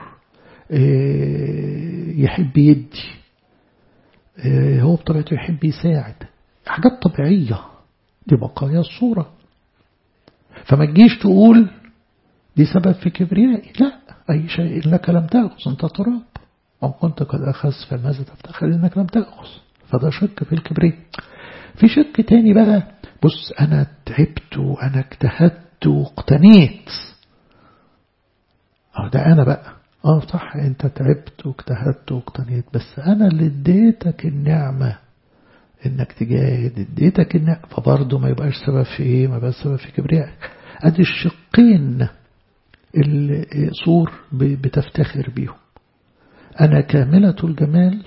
يحب يدي، هو بطبيعته يحب يساعد، حاجات طبيعية، دي بقايا الصورة. فما تجيش تقول دي سبب في كبريائي، لا، أي شيء لك لم تأخذ أنت تراب، أو كنت قد أخذ فماذا تفتخر إنك لم تأخذ، فده شك في الكبرياء. في شك تاني بقى، بص أنا تعبت وأنا اجتهدت واقتنيت، اه ده أنا بقى، اه صح أنت تعبت واجتهدت واقتنيت، بس أنا اللي اديتك النعمة إنك تجاهد، اديتك النعمة، فبرضه ما يبقاش سبب في إيه، ما يبقاش سبب في كبريائك. أدي الشقين اللي صور بتفتخر بيهم. أنا كاملة الجمال،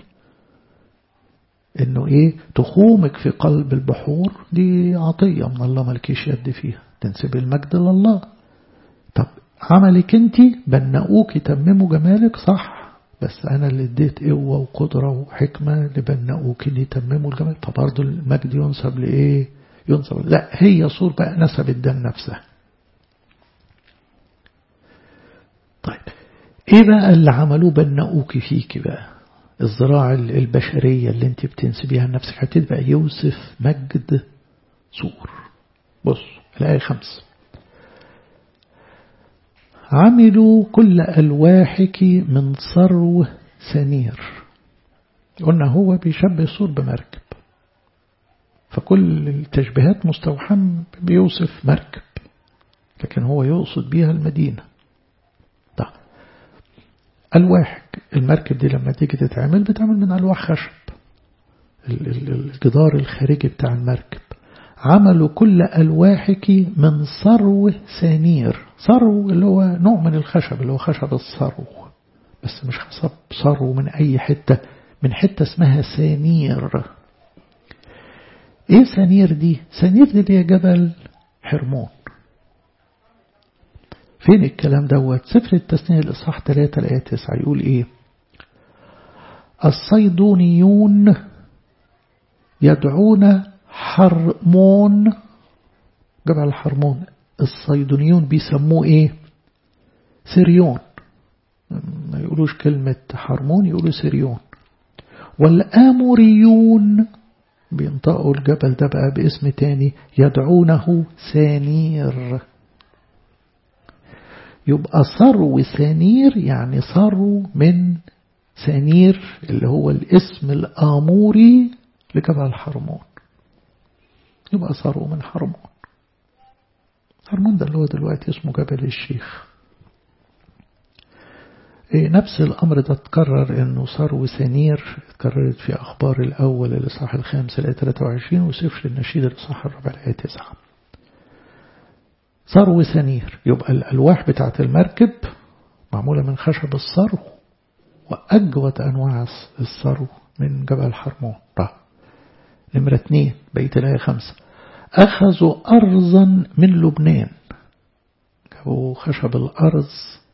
إنه إيه، تخومك في قلب البحور، دي عطية من الله مالكيش يد فيها، تنسب المجد لله. طب عملك انت بنقوك تمموا جمالك، صح، بس أنا اللي اديت قوة وقدرة وحكمة لبنقوك اللي تمموا الجمال، فبرضه المجد ينسب لإيه، ينسب، لا هي صور بقى نسب الدم نفسها. طيب ايه بقى اللي عملوه بنقوك فيك بقى، الزراعة البشرية اللي انت بتنسبيها لنفسك، هتبقى يوسف مجد صور. بص الآية خمس، عملوا كل ألواحك من صرو سنير. قلنا هو بيشبه صور بمركب، فكل التشبيهات مستوحى بيوصف مركب، لكن هو يقصد بيها المدينة. طيب ألواحك، المركب دي لما تيجي تتعمل بتعمل من ألواح خشب، الجدار الخارجي بتاع المركب. عملوا كل ألواحك من صرو سنير، صرو اللي هو نوع من الخشب، اللي هو خشب الصرو، بس مش خشب صرو من أي حتة، من حتة اسمها سنير. ايه سنير دي؟ سنير دي اللي هي جبل حرمون. فين الكلام دوت؟ سفر التثنية الإصحاح ثلاثة الآية تسعة يقول ايه؟ الصيدونيون يدعون حرمون، جبل حرمون، الصيدونيون بيسموه ايه؟ سريون، ما يقولوش كلمة حرمون، يقولوا سريون. والآموريون بينطقوا الجبل ده بقى باسم تاني، يدعونه سانير. يبقى صرو سانير يعني صرو من سانير اللي هو الاسم الآموري لجبل حرمون، يبقى صرو من حرمون. حرمون ده اللي هو دلوقتي اسمه جبل الشيخ. إيه نفس الأمر ده تكرر إنه صرو سنير، اتكررت في أخبار الأول الإصحاح الخامس الآية ثلاثة وعشرين وسفر النشيد الإصحاح الرابع الآية تسعة. صرو سنير يبقى الألواح بتاعت المركب معمولة من خشب الصرو، وأجود أنواع الصرو من جبل حرمون. طيب نمرة اثنين بقية الآية خمسة، أخذوا أرضا من لبنان، جابوا خشب الأرض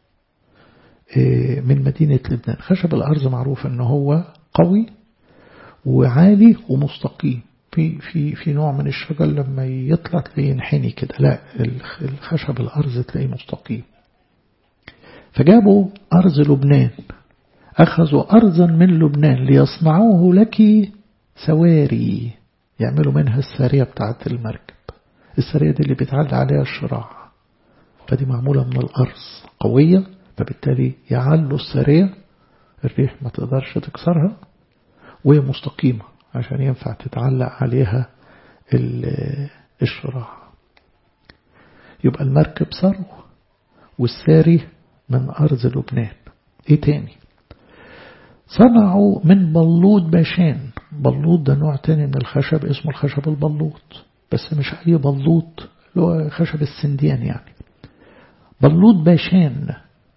من مدينة لبنان. خشب الأرض معروف أنه هو قوي وعالي ومستقيم، في في في نوع من الشجر لما يطلع تلاقيه ينحني كده، لا الخشب الأرض تلاقيه مستقيم. فجابوا أرض لبنان، أخذوا أرضا من لبنان ليصنعوه لك سواري، يعملوا منها السارية بتاعت المركب. السارية دي اللي بيتعلق عليها الشراع، فدي معمولة من الأرض قوية، فبالتالي يعلوا السارية، الريح ما تقدرش تكسرها، وهي مستقيمة عشان ينفع تتعلق عليها الشراع. يبقى المركب صرو والساري من أرض لبنان. ايه تاني؟ صنعوا من بلوط باشان. بلوط ده نوع تاني من الخشب اسمه الخشب البلوط، بس مش أي بلوط، اللي هو خشب السنديان يعني. بلوط باشان،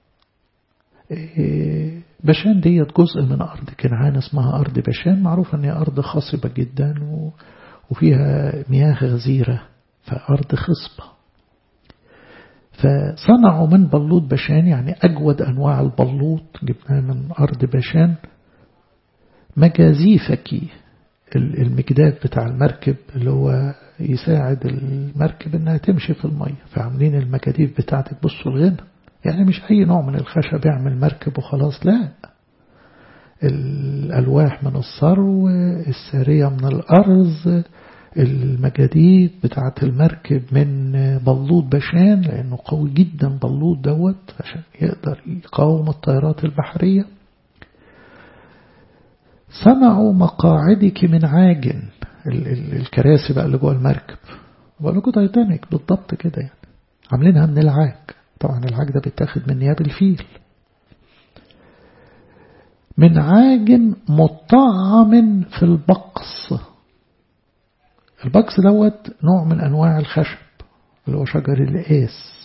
باشان ديت جزء من أرض كنعان اسمها أرض باشان، معروف أن هي أرض خصبة جدا وفيها مياه غزيرة، فأرض خصبة. فصنعوا من بلوط باشان يعني أجود أنواع البلوط جبناها من أرض باشان. مجازيفك المجداد بتاع المركب اللي هو يساعد المركب انها تمشي في المية، فعاملين المجاديف بتاعتك. بصوا الغنى، يعني مش اي نوع من الخشب يعمل مركب وخلاص، لا، الألواح من الصرو، السارية من الأرز، المجاديف بتاعة المركب من بلوط بشان لأنه قوي جدا بلوط دوت عشان يقدر يقاوم الطيارات البحرية. صنعوا مقاعدك من عاجن، الكراسي بقى اللي جوه المركب بقى لكم تايتانيك بالضبط كده، يعني عاملينها من العاج. طبعا العاج ده بيتاخد من نياب الفيل. من عاجن مطعم في البقص. البقص دوت نوع من أنواع الخشب اللي هو شجر القاس.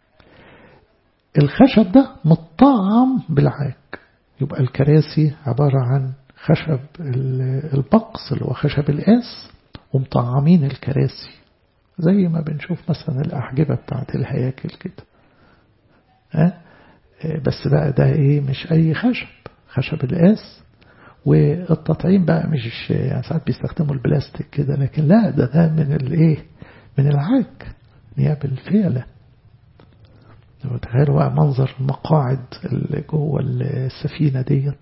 الخشب ده مطعم بالعاج، يبقى الكراسي عبارة عن خشب البقص اللي هو خشب القاس ومطعمين الكراسي زي ما بنشوف مثلا الأحجبة بتاعت الهياكل كده. ها بس بقى ده ايه، مش أي خشب، خشب القاس. والتطعيم بقى مش يعني ساعات بيستخدموا البلاستيك كده، لكن لا، ده ده من الايه، من العاج نياب الفيلة. لو تخيلوا بقى منظر المقاعد اللي جوه السفينة ديت.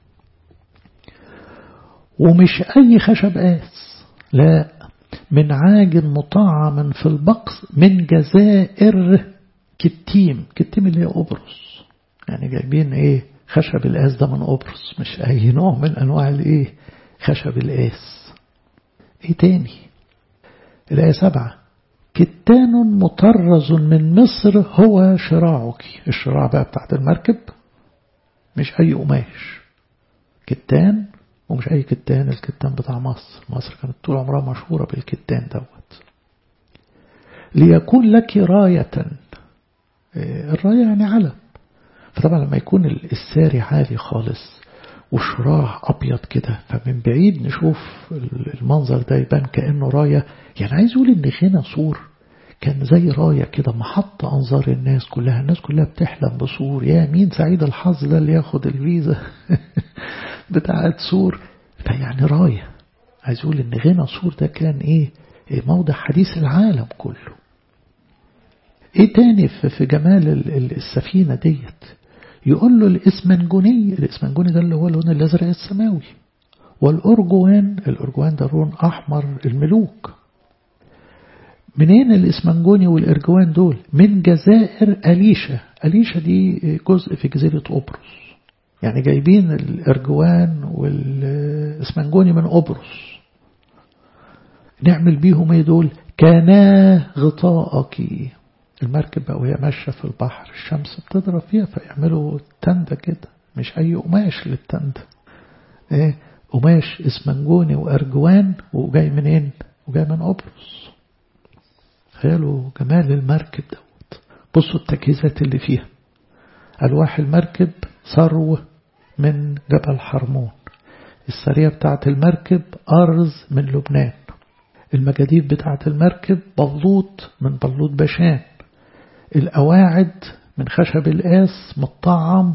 ومش أي خشب قاس، لا، من عاج مطعم في البقص من جزائر كتيم. كتيم اللي هي قبرص، يعني جايبين ايه، خشب القاس ده من قبرص، مش أي نوع من أنواع الايه، خشب القاس. ايه تاني؟ الآية سبعة، كتان مطرز من مصر هو شراعك. الشراع بقى بتاعت المركب مش أي قماش، كتان، ومش أي كتان، الكتان بتاع مصر. مصر كانت طول عمرها مشهورة بالكتان دوت. ليكون لك راية، الراية يعني علم. فطبعا لما يكون الساري عالي خالص وشراع أبيض كده، فمن بعيد نشوف المنظر ده يبان كأنه راية. يعني عايز يقول إن غنى سور كان زي راية كده محط أنظار الناس كلها. الناس كلها بتحلم بسور، يا مين سعيد الحظ ده اللي ياخد الفيزا بتاعت سور. فيعني راية، عايز يقول إن غنى سور ده كان إيه، موضع حديث العالم كله. إيه تاني في جمال السفينة ديت؟ يقول له الإسمنجوني. الإسمنجوني ده اللي هو اللون الأزرق السماوي. والأرجوان، الأرجوان ده لون أحمر الملوك. منين الإسمنجوني والإرجوان دول؟ من جزائر أليشة. أليشة دي جزء في جزيرة قبرص، يعني جايبين الإرجوان والإسمنجوني من قبرص. نعمل بيهم ايه دول؟ كانا غطاءك. المركب بقى وهي ماشية في البحر الشمس بتضرب فيها، فيعملوا تندة كده، مش أي قماش للتندة، ايه، قماش اسمنجوني وأرجوان، وجاي منين؟ وجاي من قبرص. تخيلوا جمال المركب دوت. بصوا التجهيزات اللي فيها. ألواح المركب صرو من جبل حرمون. السرية بتاعت المركب أرز من لبنان. المجاديف بتاعت المركب بلوط من بلوط بشان. الأواعد من خشب القاس مطعم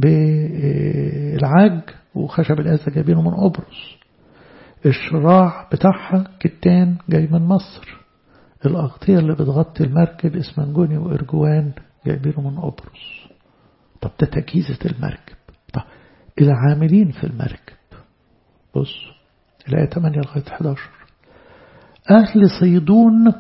بالعاج، وخشب القاس ده جايبينه من قبرص. الشراع بتاعها كتان جاي من مصر. الأغطية اللي بتغطي المركب اسمنجوني وإرجوان جايبينه من قبرص. طب ده تجهيزة المركب. طب العاملين في المركب، بص الآية ثمانية لغاية أحد عشر. أهل صيدون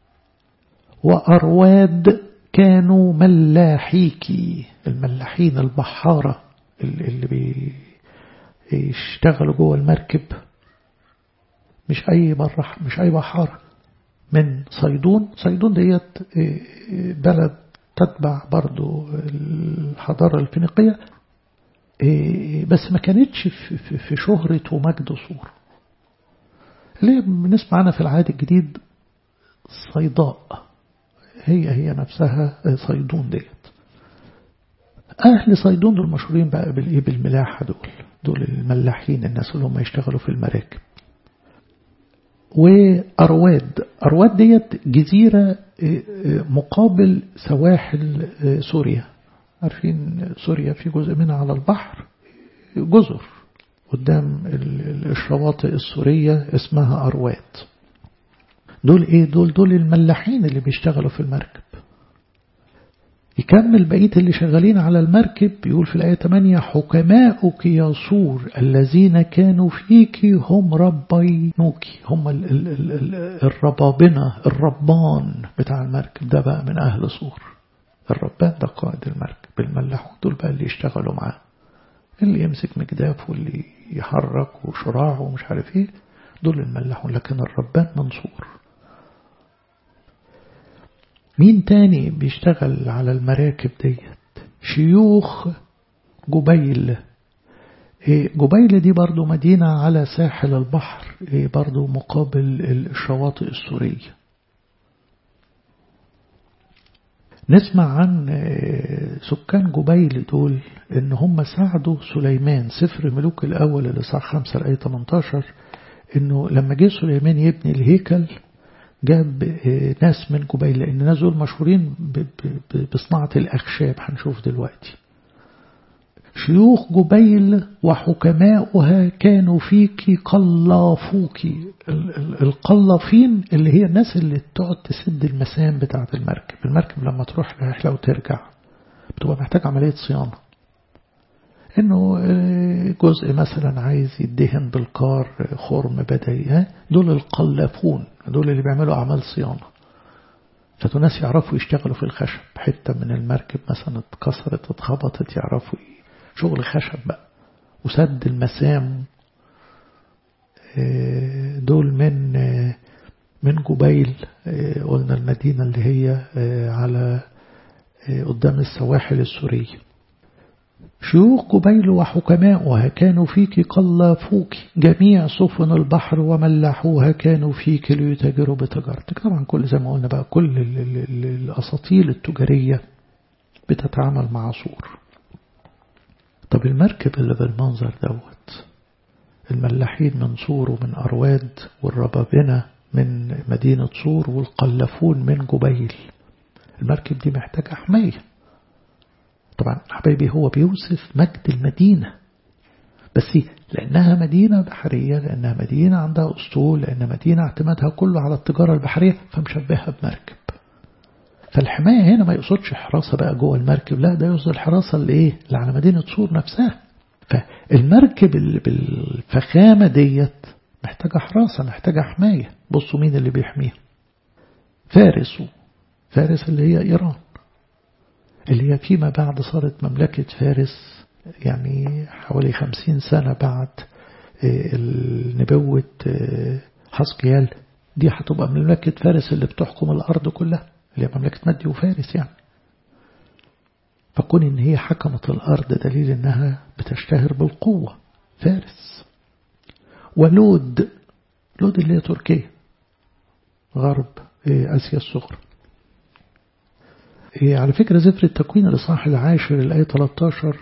وأرواد كانوا ملاحيكي. الملاحين البحارة اللي بيشتغلوا جوه المركب، مش أي برح مش أي بحارة. من صيدون. صيدون ديت بلد تتبع برضو الحضارة الفينيقية، بس ما كانتش في شهرة ومجد صور. ليه بنسمع عنها في العهد الجديد صيداء، هي هي نفسها صيدون ديت. أهل صيدون دول مشهورين بقى بالإيه، بالملاحة. دول دول الملاحين، الناس اللي هم يشتغلوا في المراكب. وأرواد، أرواد ديت جزيرة مقابل سواحل سوريا. عارفين سوريا في جزء منها على البحر، جزر قدام الشواطئ السورية اسمها أرواد. دول إيه؟ دول دول الملاحين اللي بيشتغلوا في المركب. يكمل بقية اللي شغالين على المركب يقول في الآية ثمانية حكماؤك يا صور الذين كانوا فيك هم ربينوك. هم ال ال ال ال الربابنة الربان بتاع المركب ده بقى من أهل صور. الربان ده قائد المركب. الملاحون دول بقى اللي يشتغلوا معاه، اللي يمسك مجداف واللي يحرك وشراع ومش عارف ايه، دول الملاحون. لكن الربان من صور. مين تاني بيشتغل على المراكب ديت؟ شيوخ جبيل. جبيل دي برضو مدينة على ساحل البحر، برضو مقابل الشواطئ السورية. نسمع عن سكان جبيل دول ان هم ساعدوا سليمان. سفر ملوك الأول الإصحاح خمسة الآية ثمانية عشر انه لما جه سليمان يبني الهيكل جاب ناس من جبيل، لأن الناس دول مشهورين بصناعة الأخشاب. هنشوف دلوقتي. شيوخ جبيل وحكماؤها كانوا فيك قلافوك. القلافين اللي هي الناس اللي تقعد تسد المسام بتاعة المركب. المركب لما تروح رحلة وترجع بتبقى محتاج عملية صيانة، انه جزء مثلا عايز يدهن بالقار خرم بدأي، دول القلافون، دول اللي بيعملوا أعمال صيانة. فدول ناس يعرفوا يشتغلوا في الخشب. حتة من المركب مثلا اتكسرت اتخبطت يعرفوا شغل خشب بقى وسد المسام. دول من من جبيل. قلنا المدينة اللي هي على قدام السواحل السورية. شيوخ جبيل وحكماؤها كانوا فيك قلافوك. جميع سفن البحر وملاحوها كانوا فيك ليتاجروا بتجارتك. طبعا كل زي ما قلنا بقى كل الأساطيل التجارية بتتعامل مع صور. طب المركب اللي بالمنظر دوت، الملاحين من صور ومن أرواد، والربابنة من مدينة صور، والقلافون من جبيل. المركب دي محتاجة حماية. طبعا حبايبي هو بيوصف مجد المدينة، بس لأنها مدينة بحرية، لأنها مدينة عندها أسطول، لأن مدينة اعتمادها كله على التجارة البحرية، فمشبهها بمركب. فالحماية هنا ما يقصدش حراسة بقى جوه المركب، لا ده يقصد الحراسة اللي ايه اللي على مدينة صور نفسها. فالمركب اللي بالفخامة ديت محتاجة حراسة، محتاجة حماية. بصوا مين اللي بيحميها؟ فارس. فارس اللي هي إيران، اللي هي فيما بعد صارت مملكة فارس، يعني حوالي خمسين سنة بعد النبوة حسقيال. دي هتبقى مملكة فارس اللي بتحكم الأرض كلها، اللي هي مملكة مادي وفارس يعني. فكون إن هي حكمت الأرض دليل إنها بتشتهر بالقوة. فارس. ولود. لود اللي هي تركيا غرب آسيا الصغرى. على فكرة سفر التكوين الإصحاح العاشر الآية ثلاثة عشر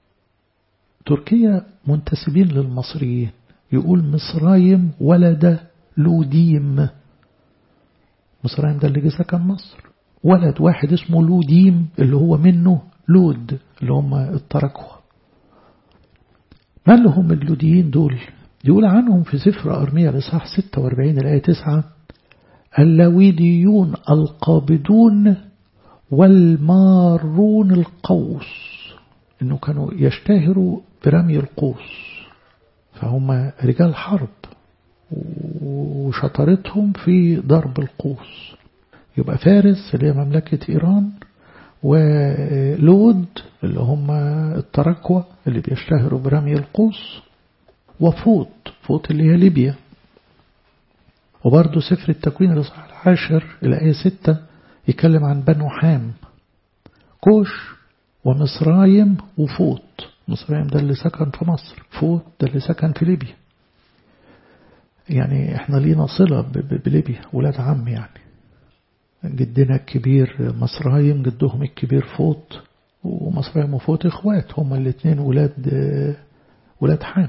تركيا منتسبين للمصريين. يقول مصرايم ولد لوديم. مصرايم ده اللي جه سكن مصر. ولد واحد اسمه لوديم اللي هو منه لود اللي هم التركوة. ما لهم اللوديين دول؟ يقول عنهم في سفر أرميا الإصحاح ستة وأربعين الآية تسعة اللويديون القابضون والمارون القوس. إنه كانوا يشتهروا برمي القوس، فهم رجال حرب وشطرتهم في ضرب القوس. يبقى فارس اللي هي مملكة إيران، ولود اللي هم التركوة اللي بيشتهروا برمي القوس، وفوط. فوط اللي هي ليبيا. وبرضه سفر التكوين الإصحاح العاشر الآية ستة يتكلم عن بنو حام، كوش ومصرايم وفوط. مصرايم ده اللي سكن في مصر، فوط ده اللي سكن في ليبيا. يعني احنا لينا صلة بليبيا، ولاد عم يعني. جدنا الكبير مصرايم، جدهم الكبير فوط، ومصرايم وفوط اخوات، هما الاثنين ولاد ولاد حام.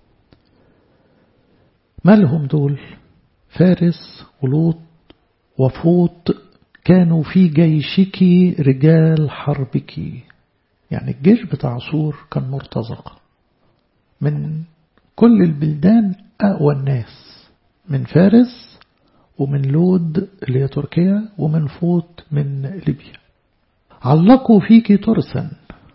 مالهم دول؟ فارس ولوط وفوط كانوا في جيشك رجال حربك. يعني الجيش بتاع صور كان مرتزقة من كل البلدان أقوى الناس من فارس ومن لود اللي هي تركيا ومن فوط من ليبيا. علقوا فيك ترسا،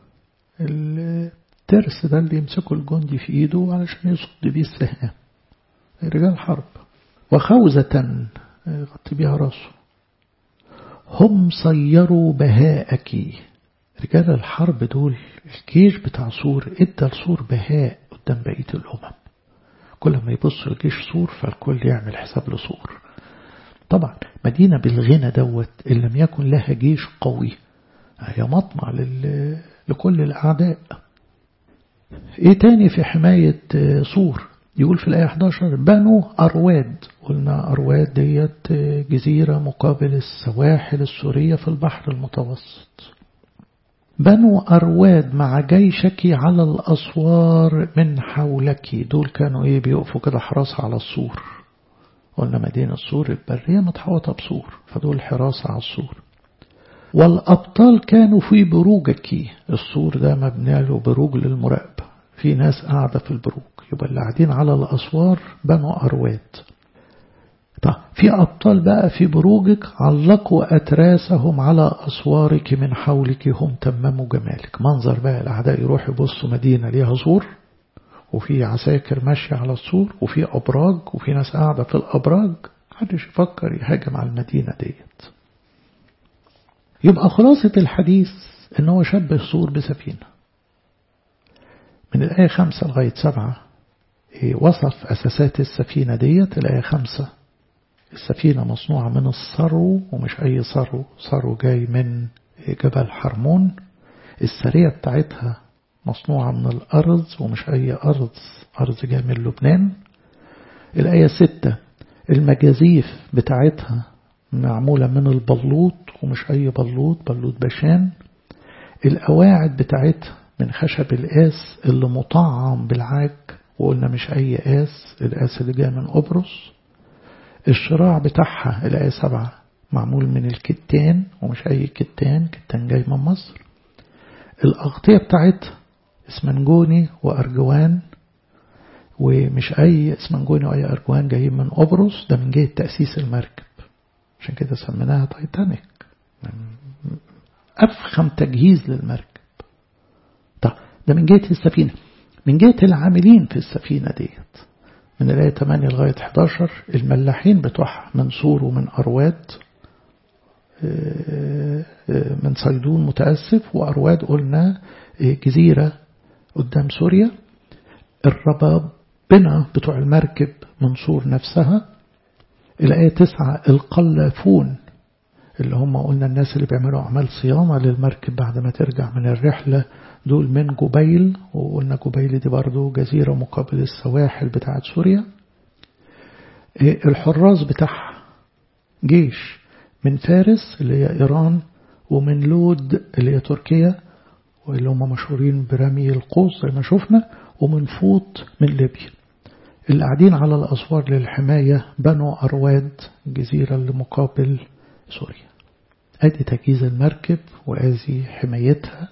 الترس ده اللي يمسكوا الجندي في ايده علشان يصد بيه السهام، رجال حرب. وخوذة غطي بيها راسه. هم صيروا بهاءك، رجال الحرب دول الجيش بتاع سور ادى لسور بهاء قدام بقية الأمم. كل ما يبص الجيش سور فالكل يعمل حساب لسور. طبعا مدينة بالغنى دوت إن لم يكن لها جيش قوي هي مطمع لكل الأعداء. ايه تاني في حماية سور؟ يقول في الآية إحدى عشر بنو أرواد. قلنا أرواد ديت جزيرة مقابل السواحل السورية في البحر المتوسط. بنو أرواد مع جيشك على الأسوار من حولك، دول كانوا ايه بيقفوا كده حراسة على السور. قلنا مدينة السور البرية متحوطة بسور، فدول حراسة على السور. والأبطال كانوا في بروجك، السور ده مبني له بروج للمراقبة، في ناس قاعدة في البروج، يبقى اللي قاعدين على الأسوار بنو أرواد. طيب في أبطال بقى في بروجك علقوا أتراسهم على أسوارك من حولك هم تمموا جمالك. منظر بقى الأعداء يروح يبصوا مدينة ليها سور وفي عساكر ماشية على السور وفي أبراج وفي ناس قاعدة في الأبراج، محدش يفكر يهاجم على المدينة ديت. يبقى خلاصة الحديث إنه شبه السور بسفينة. من الآية خمسة لغاية سبعة وصف أساسات السفينة ديت. الآية خمسة السفينة مصنوعة من الصرو، ومش أي صرو، صرو جاي من جبل حرمون. السرية بتاعتها مصنوعة من الأرض، ومش أي أرض، أرض جاي من لبنان. الآية ستة المجازيف بتاعتها معمولة من البلوط، ومش أي بلوط، بلوط بشان. القواعد بتاعتها من خشب القاس اللي مطعم بالعاج، وقلنا مش أي قاس، القاس اللي جاي من قبرص. الشراع بتاعها الآية سبعة معمول من الكتان، ومش أي كتان، كتان جاي من مصر. الأغطية بتاعتها اسمنجوني وأرجوان، ومش أي اسمنجوني وأي أرجوان جايين من قبرص، ده من جهة تأسيس المركب، عشان كده سميناها تايتانيك، أفخم تجهيز للمركب. طيب ده من جهة السفينة. من جهة العاملين في السفينة ديت من الآية ثمانية لغاية إحدى عشر الملاحين بتوعها من سور ومن أرواد، من صيدون متأسف، وأرواد قلنا جزيرة قدام سوريا. الربابنة بتوع المركب من سور نفسها. الآية تسعة القلافون اللي هم قلنا الناس اللي بيعملوا أعمال صيانة للمركب بعد ما ترجع من الرحلة، دول من جبيل، وقلنا جبيل دي برضو جزيرة مقابل السواحل بتاعت سوريا. الحراس بتاعها جيش من فارس اللي هي إيران، ومن لود اللي هي تركيا، واللي هم مشهورين برمي القوس زي ما شفنا، ومن فوط من ليبيا. اللي قاعدين على الأسوار للحماية بنو أرواد، الجزيرة اللي مقابل سوريا. ادي تجهيز المركب وادي حمايتها.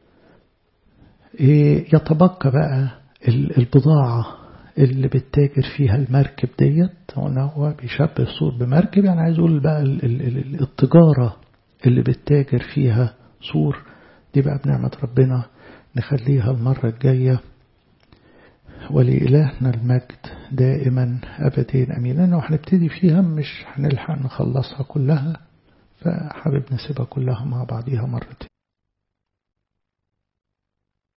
يتبقى بقى البضاعة اللي بتتاجر فيها المركب ديت. هو بيشبه السور بمركب، يعني عايز اقول بقى التجارة اللي بتتاجر فيها سور دي بقى بنعمة ربنا نخليها المرة الجاية. ولإلهنا المجد دائما أبدين أمين. لأنه هنبتدي فيها مش هنلحق نخلصها كلها، فحابب نسيبها كلها مع بعضيها مرتين.